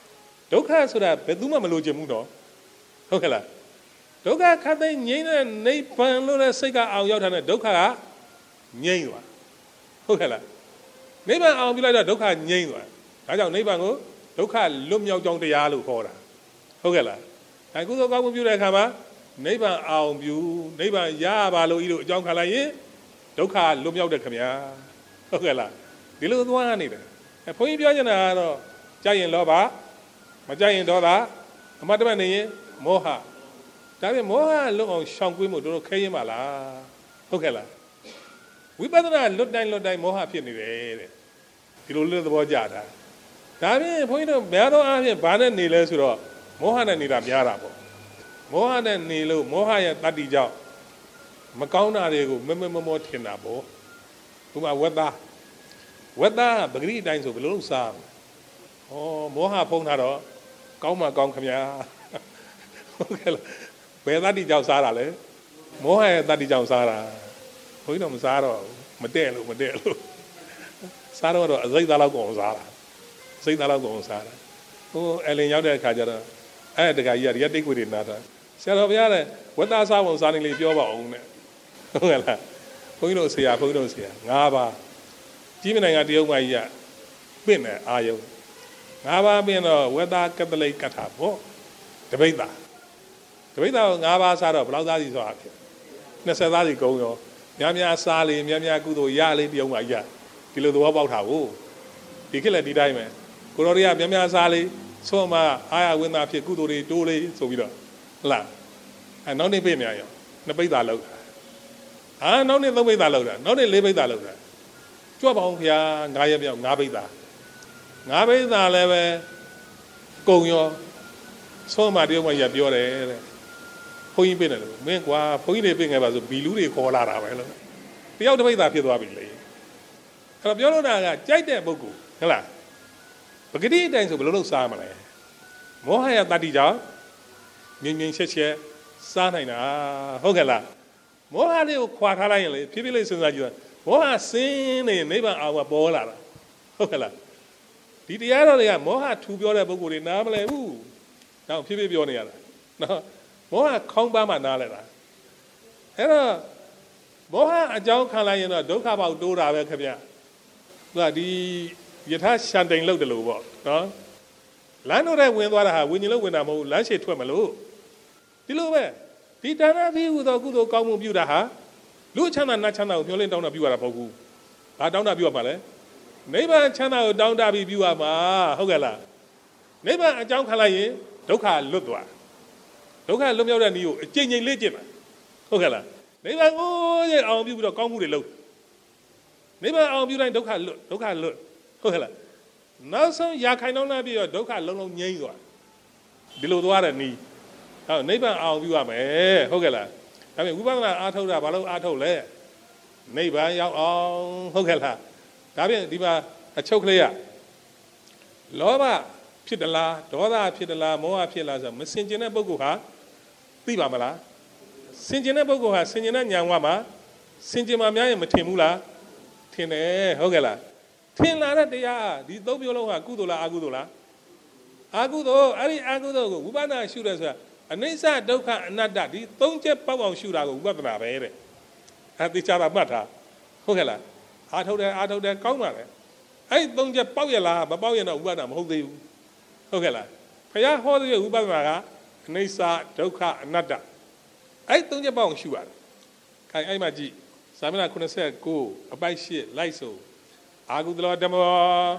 ဒုက္ခဆိုတာဘယ်သူမှမလိုချင်ဘူးနော်ဟုတ်ကဲ့လားဒုက္ခခတ်သိငြိမ်းတဲ့နိဗ္ဗာန်လို့တဲ့စိတ်ကအောင်ရောက်တာနဲ့ဒုက္ခကငြိမ်းသွားဟုတ်ကဲ့လားနိဗ္ဗာန်အောင်ပြုလိုက်တော့ဒုက္ခငြိမ်းသွားဒါကြောင့်နိဗ္ဗာန်ကိုဒုက္ခလွတ်မြောက်ကြောင်းတရားလို့ခေါ်တာဟုတ်ကဲ့လားအဲကုသိုလ်ကောင်းမှုပြုတဲ့အခါမှာနိဗ္ဗာန်အောင်ပြုနိဗ္ဗာန်ရပါလို့ဤလို့အကြောင်းခံလိုက်ရင်ဒုက္ခလွတ်မြောက်တဲ့ခင်ဗျာဟုတ်ကဲ့လားဒီလိုသွားနေတယ်အဲဘုန်းကြီးပြောချင်တာကတော့ကြိုက်ရင်လောဘမကြိုက်ရင်ဒေါသအမတ်တမနေရင်မောဟဒါပြင်မောဟလွတ်အောင်ရှောင်ကွင်းမှုတို့ခဲရင်ပါလားဟုတ်ကဲ့လားဝိပဿနာလွတ်တိုင်းလွတ်တိုင်းမောဟဖြစ်နေတယ်တဲ့ဒီလိုလွတ်သဘောကြတာဒါပြင်ဘုန်းကြီးတို့များသောအားဖြင့်ဘာနဲ့နေလဲဆိုတော့မောဟနဲ့နေတာများတာပေါ့မောဟနဲ့နေလို့မောဟရဲ့တတ္တိကြောင့်မကောင်းတာတွေကိုမမမမောထင်တာပေါ့ဥပမာဝက်သားဝက်သားပဂရိအတိုင်းဆိုဘယ်လိုလုပ်စားဩမောဟဖုံးတာတော့ကောင်းမှကောင်းခမညာဟုတ်ကဲ့လားဘယ်တတ္တိကြောင့်စားတာလဲမောဟရဲ့တတ္တိကြောင့်စားတာဘုန်းကြီးတော့မစားတော့မတဲ့လို့မတဲ့လို့စားတော့တော့အစိတ်သားလောက်ကုန်စားတာစိတ်သားလောက်ကုန်စားတာဟိုအလင်ရောက်တဲ့အခါကျတော့အဲ့တခါကြီးကရက်တိတ်ခွေတွေနားတာဆရာတော်ဘုရားတဲ့ဝတ်သားစားပုံစားနေလေးပြောပါအောင်နဲ့ဟုတ်ကဲ့လားဘုန်းကြီးတို့ဆရာဘုန်းကြီးတို့ဆရာ၅ပါးကြီးမနိုင်ကတရုတ်မကြီးကပြင့်တယ်အာယုံ၅ပါးပြင့်တော့ဝတ်သားကတလိတ်ကတ်တာပေါ့တပိဋ္ဌာတပိဋ္ဌာကို၅ပါးစားတော့ဘယ်လောက်သားစီဆိုတာဖြစ်၂၀သားစီကုန်ရောများများစားလေများများကုသိုလ်ရလေတရုတ်မကြီးကဒီလိုသဘောပေါက်တာကိုဒီခေတ်လည်းဒီတိုင်းပဲကိုတော်တွေကများများစားလေဆုံးမအာရဝင်းသားဖြစ်ကုသိုလ်တွေတိုးလေဆိုပြီးတော့ဟုတ်လားအဲနောက်နေ့ပြည့်နေရောနှစ်ပိဋ္ဌာလောက်တာအာနောက်နေ့သုံးပိဋ္ဌာလောက်တာနောက်နေ့လေးပိဋ္ဌာလောက်တာကြွပါအောင်ခင်ဗျာငါးရက်ပြောက်ငါးပိဋ္ဌာငါးပိဋ္ဌာလည်းပဲကုံရောဆုံးမတရုတ်မကြီးပြောတယ်တဲ့ဘုန်းကြီးပြည့်တယ်လို့မင်းကွာဘုန်းကြီးတွေပြည့်ငယ်ပါဆိုဘီလူတွေခေါ်လာတာပဲလို့တယောက်တစ်ပိဋ္ဌာဖြစ်သွားပြီလေအဲ့တော့ပြောလို့တာကကြိုက်တဲ့ပုဂ္ဂိုလ်ဟုတ်လားပဂတိအတိုင်းဆိုဘယ်လိုလုပ်စားမလဲမောဟရဲ့တတ္တိကြောင့်မြင်မြင်ချက်ချက်စားနိုင်တာဟုတ်ကဲ့လားမောဟလေးကိုခွာထားလိုက်ရင်လေဖြည်းဖြည်းလေးစဉ်းစားကြည့်ပါမောဟစင်းနေနိဗ္ဗာန်အောင်ပေါ်လာတာဟုတ်ကဲ့လားဒီတရားတော်တွေကမောဟထူပြောတဲ့ပုဂ္ဂိုလ်တွေနားမလဲဘူးတော့ဖြည်းဖြည်းပြောနေရတာနော်မောဟခေါင်းပန်းမှနားလဲတာအဲ့တော့မောဟအကြောင်းခံလိုက်ရင်တော့ဒုက္ခပေါက်တိုးတာပဲခင်ဗျသူကဒီယထာရှန်တိန်လောက်တယ်လို့ပေါ့နော်လမ်းတို့ထဲဝင်သွားတာဟာဝิญဉ်လို့ဝင်တာမဟုတ်ဘူးလမ်းရှည်ထွက်မလို့ဒီလိုပဲဒီဒါနပြီးဟူသောကုသိုလ်ကောင်းမှုပြုတာဟာလူချမ်းသာနတ်ချမ်းသာကိုမျှော်လင့်တောင်းတပြုရတာမဟုတ်ဘူးဘာတောင်းတပြုရမှာလဲနိဗ္ဗာန်ချမ်းသာကိုတောင်းတပြီးပြုရမှာဟုတ်ကဲ့လားနိဗ္ဗာန်အကြောင်းခံလိုက်ရင်ဒုက္ခလွတ်သွားဒုက္ခလွတ်မြောက်တဲ့နည်းကိုအကျဉ်းချင်းလေ့ကျင့်တာဟုတ်ကဲ့လားနိဗ္ဗာန်ကိုရဲ့အောင်ပြုပြီးတော့ကောင်းမှုတွေလုပ်နိဗ္ဗာန်အောင်ပြုတိုင်းဒုက္ခလွတ်ဒုက္ခလွတ်ဟုတ်ကဲ့လားနောက်ဆုံးရာခိုင်နှုန်းနဲ့ပြီးတော့ဒုက္ခလုံးလုံးငြိမ်းသွားဒီလိုသွားတဲ့နည်းဟောနိဗ္ဗာန်အောင်ပြုရမယ်ဟုတ်ကဲ့လားဒါပေမဲ့ဝိပဿနာအားထုတ်တာဘာလို့အားထုတ်လဲနိဗ္ဗာန်ရောက်အောင်ဟုတ်ကဲ့လားဒါပြင်ဒီမှာအချုပ်ကလေးကလောဘဖြစ်တလားဒေါသဖြစ်တလားမောဟဖြစ်လားဆိုမစင်ကျင်တဲ့ပုဂ္ဂိုလ်ဟာသိပါမလားစင်ကျင်တဲ့ပုဂ္ဂိုလ်ဟာစင်ကျင်တဲ့ဉာဏ်ဝမှာစင်ကျင်မှများရင်မထင်ဘူးလားထင်တယ်ဟုတ်ကဲ့လားထင်လာတဲ့တရားဒီသုံးမျိုးလုံးဟာကုသိုလ်လားအကုသိုလ်လားအကုသိုလ်အဲ့ဒီအကုသိုလ်ကိုဝိပဿနာရှုတယ်ဆိုတာအနိစ္စဒုက္ခအနတ္တဒီသုံးချက်ပေါက်အောင်ရှုတာကိုဝိပဿနာပဲတဲ့အဲသိချတာမှတ်ထားဟုတ်ကဲ့လားအာထုတ်တယ်အာထုတ်တယ်ကောင်းပါလေအဲ့ဒီသုံးချက်ပေါက်ရလားမပေါက်ရင်တော့ဝိပဿနာမဟုတ်သေးဘူးဟုတ်ကဲ့လားဘုရားဟောတဲ့ဝိပဿနာကအနိစ္စဒုက္ခအနတ္တအဲ့ဒီသုံးချက်ပေါက်အောင်ရှုရတယ်ခိုင်အဲ့မှာကြည့်ဇာမဏခုနှစ်ဆယ့်ကိုအပိုက်ရှစ်လိုက်ဆိုအာကုသလဓမ္မော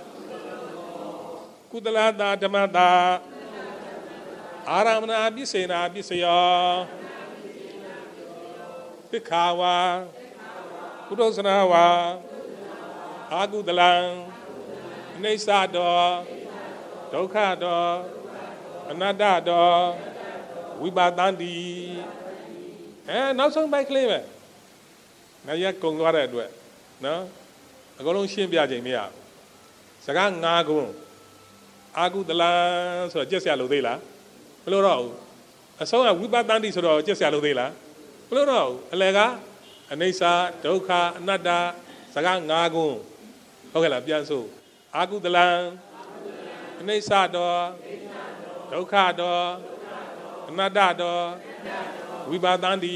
ကုသလတာဓမ္မတာအာရမဏပစ္စေနာပစ္စယောသစ္ခာဝါကုသစနာဝါအာကုသလံအနိစ္စတောဒုက္ခတောအနတ္တတောဝိပါဒန္တိအဲနောက်ဆုံးပိုက်ကလေးပဲငါရက်ကုံသွားတဲ့အတွက်နော်အကုန်လုံးရှင်းပြခြင်းမရဘူးစကား၅ခုအာကုသလံဆိုတော့ကြက်ဆရာလို့သေးလားမလို့တော့ဘူးအဆုံးကဝိပဿနာတိဆိုတော့ကြက်ဆရာလို့သေးလားမလို့တော့ဘူးအလယ်ကအနိစ္စဒုက္ခအနတ္တစကား၅ခုဟုတ်ကဲ့လားပြန်ဆိုအာကုသလံအနိစ္စတောဒုက္ခတောအနတ္တတောဝိပါဒန္တိ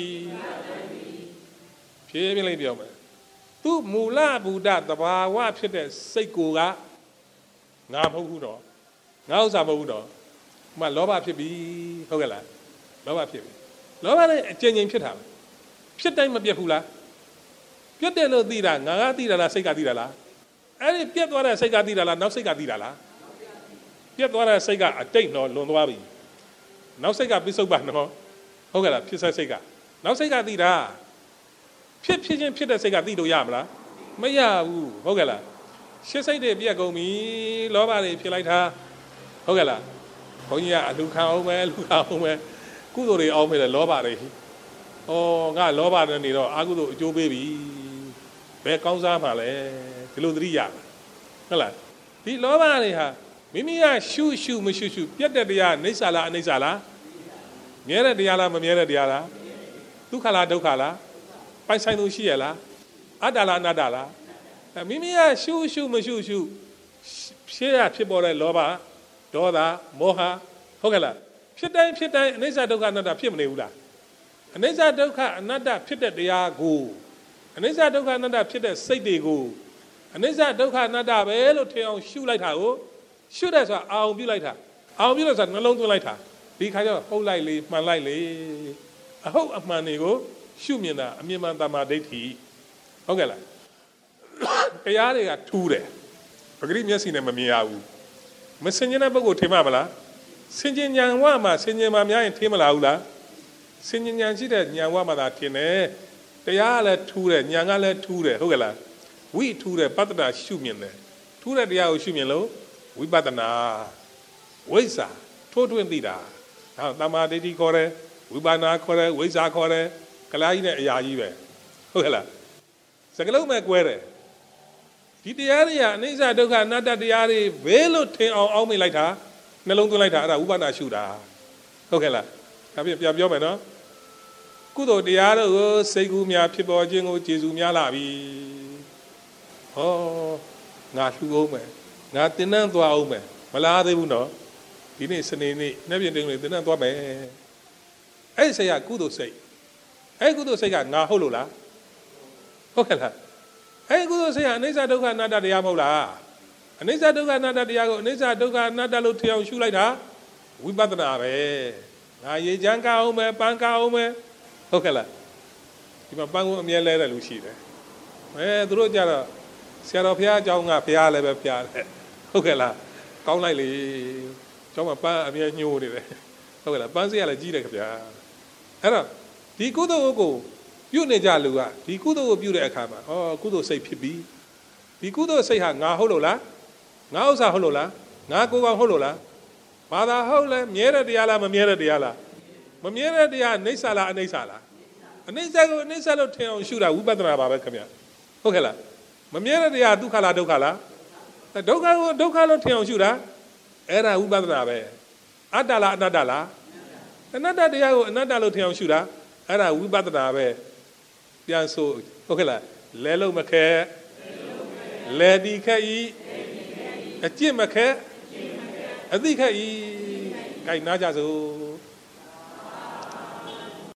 ဖြည်းဖြည်းလေးပြောမယ်သူမူလဘုဒ္ဓတဘာဝဖြစ်တဲ့စိတ်ကိုကငါမဟုတ်ဘူးတော့ငါဥစ္စာမဟုတ်ဘူးတော့ဥမာလောဘဖြစ်ပြီဟုတ်ကဲ့လားလောဘဖြစ်ပြီလောဘနဲ့အကျဉ်းချင်းဖြစ်တာဖြစ်တိုင်းမပြတ်ဘူးလားပြတ်တယ်လို့သိတာငါကသိတာလားစိတ်ကသိတာလားအဲ့ဒီပြတ်သွားတဲ့စိတ်ကသိတာလားနောက်စိတ်ကသိတာလားပြတ်သွားတဲ့စိတ်ကအတိတ်တော့လွန်သွားပြီနောက်စိတ်ကပြစ္ဆုတ်ပါနော်ဟုတ်ကဲ့လားဖြစ်ဆက်စိတ်ကနောက်စိတ်ကသိတာဖြစ်ဖြစ်ချင်းဖြစ်တဲ့စိတ်ကသိလို့ရမလားမရဘူးဟုတ်ကဲ့လားရှစ်စိတ်တွေပြက်ကုန်ပြီလောဘတွေဖြစ်လိုက်တာဟုတ်ကဲ့လားဘုန်းကြီးကအလူခံအောင်ပဲလူခံအောင်ပဲကုသိုလ်တွေအောင်မယ်လောဘတွေဩငါလောဘနဲ့နေတော့အာကုသိုလ်အကျိုးပေးပြီဘယ်ကောင်းစားမှလဲဒီလိုသတိရဟုတ်လားဒီလောဘတွေဟာမိမိကရှုရှုမရှုရှုပြတ်တဲ့တရားအိဋ္ဌာလားအနိစ္စလားမြဲတဲ့တရားလားမမြဲတဲ့တရားလားဒုက္ခလားဒုက္ခလားပိုင်ဆိုင်သူရှိရလားအတ္တလားအနတ္တလားမိမိကရှုရှုမရှုရှုဖြည့်ရဖြစ်ပေါ်တဲ့လောဘဒေါသမောဟဟုတ်ကဲ့လားဖြစ်တိုင်းဖြစ်တိုင်းအနိစ္စဒုက္ခအနတ္တဖြစ်မနေဘူးလားအနိစ္စဒုက္ခအနတ္တဖြစ်တဲ့တရားကိုအနိစ္စဒုက္ခအနတ္တဖြစ်တဲ့စိတ်တွေကိုအနိစ္စဒုက္ခအနတ္တပဲလို့ထင်အောင်ရှုလိုက်တာကိုရှုတဲ့ဆိုတာအာရုံပြုလိုက်တာအာရုံပြုလို့ဆိုတာနှလုံးသွင်းလိုက်တာဒီခါကျတော့ဟုတ်လိုက်လေမှန်လိုက်လေအဟုတ်အမှန်တွေကိုရှုမြင်တာအမြင်မှန်တမာဒိဋ္ဌိဟုတ်ကဲ့လားတရားတွေကထူးတယ်ပဂရိမျက်စိနဲ့မမြင်ရဘူးမစင်ကျင်တဲ့ပုဂ္ဂိုလ်ထင်မှာမလားစင်ကျင်ဉာဏ်ဝမှာစင်ကျင်မှာများရင်ထင်မလားဘူးလားစင်ကျင်ဉာဏ်ရှိတဲ့ဉာဏ်ဝမှာသာထင်တယ်တရားကလည်းထူးတယ်ဉာဏ်ကလည်းထူးတယ်ဟုတ်ကဲ့လားဝိထူးတယ်ပတ္တနာရှုမြင်တယ်ထူးတဲ့တရားကိုရှုမြင်လို့ဝိပဿနာဝိဇ္ဇာထိုးထွင်းသိတာဟောတမာဒိဋ္ဌိခေါ်တယ်ဝိပဿနာခေါ်တယ်ဝိဇ္ဇာခေါ်တယ်ကလားကြီးနဲ့အရာကြီးပဲဟုတ်ကဲ့လားစကလုံးပဲကွဲတယ်ဒီတရားတွေကအနိစ္စဒုက္ခအနတ္တတရားတွေဘယ်လိုထင်အောင်အောက်မိလိုက်တာနှလုံးသွင်းလိုက်တာအဲ့ဒါဝိပဿနာရှုတာဟုတ်ကဲ့လားဒါပြန်ပြန်ပြောမယ်နော်ကုသိုလ်တရားတို့ကိုစိတ်ကူးများဖြစ်ပေါ်ခြင်းကိုကျေစုများလာပြီဟောငါလှူအောင်မယ်ငါတင်နှံ့သွားအောင်မယ်မလားသေးဘူးနော်ဒီနေ့စနေနေ့နေ့ပြင်တင်လေးတင်နှံ့သွားမယ်အဲ့ဒီစိတ်ကကုသိုလ်စိတ်အဲ့ဒီကုသိုလ်စိတ်ကငါဟုတ်လို့လားဟုတ်ကဲ့လားအဲ့ဒီကုသိုလ်စိတ်ကအနိစ္စဒုက္ခအနတ္တတရားမဟုတ်လားအနိစ္စဒုက္ခအနတ္တတရားကိုအနိစ္စဒုက္ခအနတ္တလို့ထင်အောင်ရှုလိုက်တာဝိပဿနာပဲငါရေချမ်းကအောင်မယ်ပန်းကအောင်မယ်ဟုတ်ကဲ့လားဒီမှာပန်းကိုအမြဲလဲတဲ့လူရှိတယ်အဲသူတို့ကြတော့ဆရာတော်ဘုရားအကြောင်းကဘုရားလည်းပဲဘုရားတယ်ဟုတ်ကဲ့လားကောင်းလိုက်လေကျောင်းမှာပန်းအမြဲညှိုးနေတယ်ဟုတ်ကဲ့လားပန်းစေးကလည်းကြီးတယ်ခင်ဗျာအဲ့တော့ဒီကုသိုလ်ကိုပြုနေကြလူကဒီကုသိုလ်ကိုပြုတဲ့အခါမှာဩကုသိုလ်စိတ်ဖြစ်ပြီဒီကုသိုလ်စိတ်ဟာငါဟုတ်လို့လားငါဥစ္စာဟုတ်လို့လားငါကိုယ်ကောင်ဟုတ်လို့လားဘာသာဟုတ်လဲမြဲတဲ့တရားလားမမြဲတဲ့တရားလားမမြဲတဲ့တရားအိဋ္ဌာလားအနိစ္စလားအနိစ္စကိုအနိစ္စလို့ထင်အောင်ရှုတာဝိပဿနာပါပဲခင်ဗျဟုတ်ကဲ့လားမမြဲတဲ့တရားဒုက္ခလားဒုက္ခလားဒုက္ခကိုဒုက္ခလို့ထင်အောင်ရှုတာအဲ့ဒါဝိပဿနာပဲအတ္တလားအနတ္တလားအနတ္တတရားကိုအနတ္တလို့ထင်အောင်ရှုတာအဲ့ဒါဝိပဿနာပဲပြန်ဆိုဟုတ်ကဲ့လားလဲလို့မခဲလဲဒီခက်ဤအကျင့်မခဲအသိခက်ဤကြိုက်နာကြစို့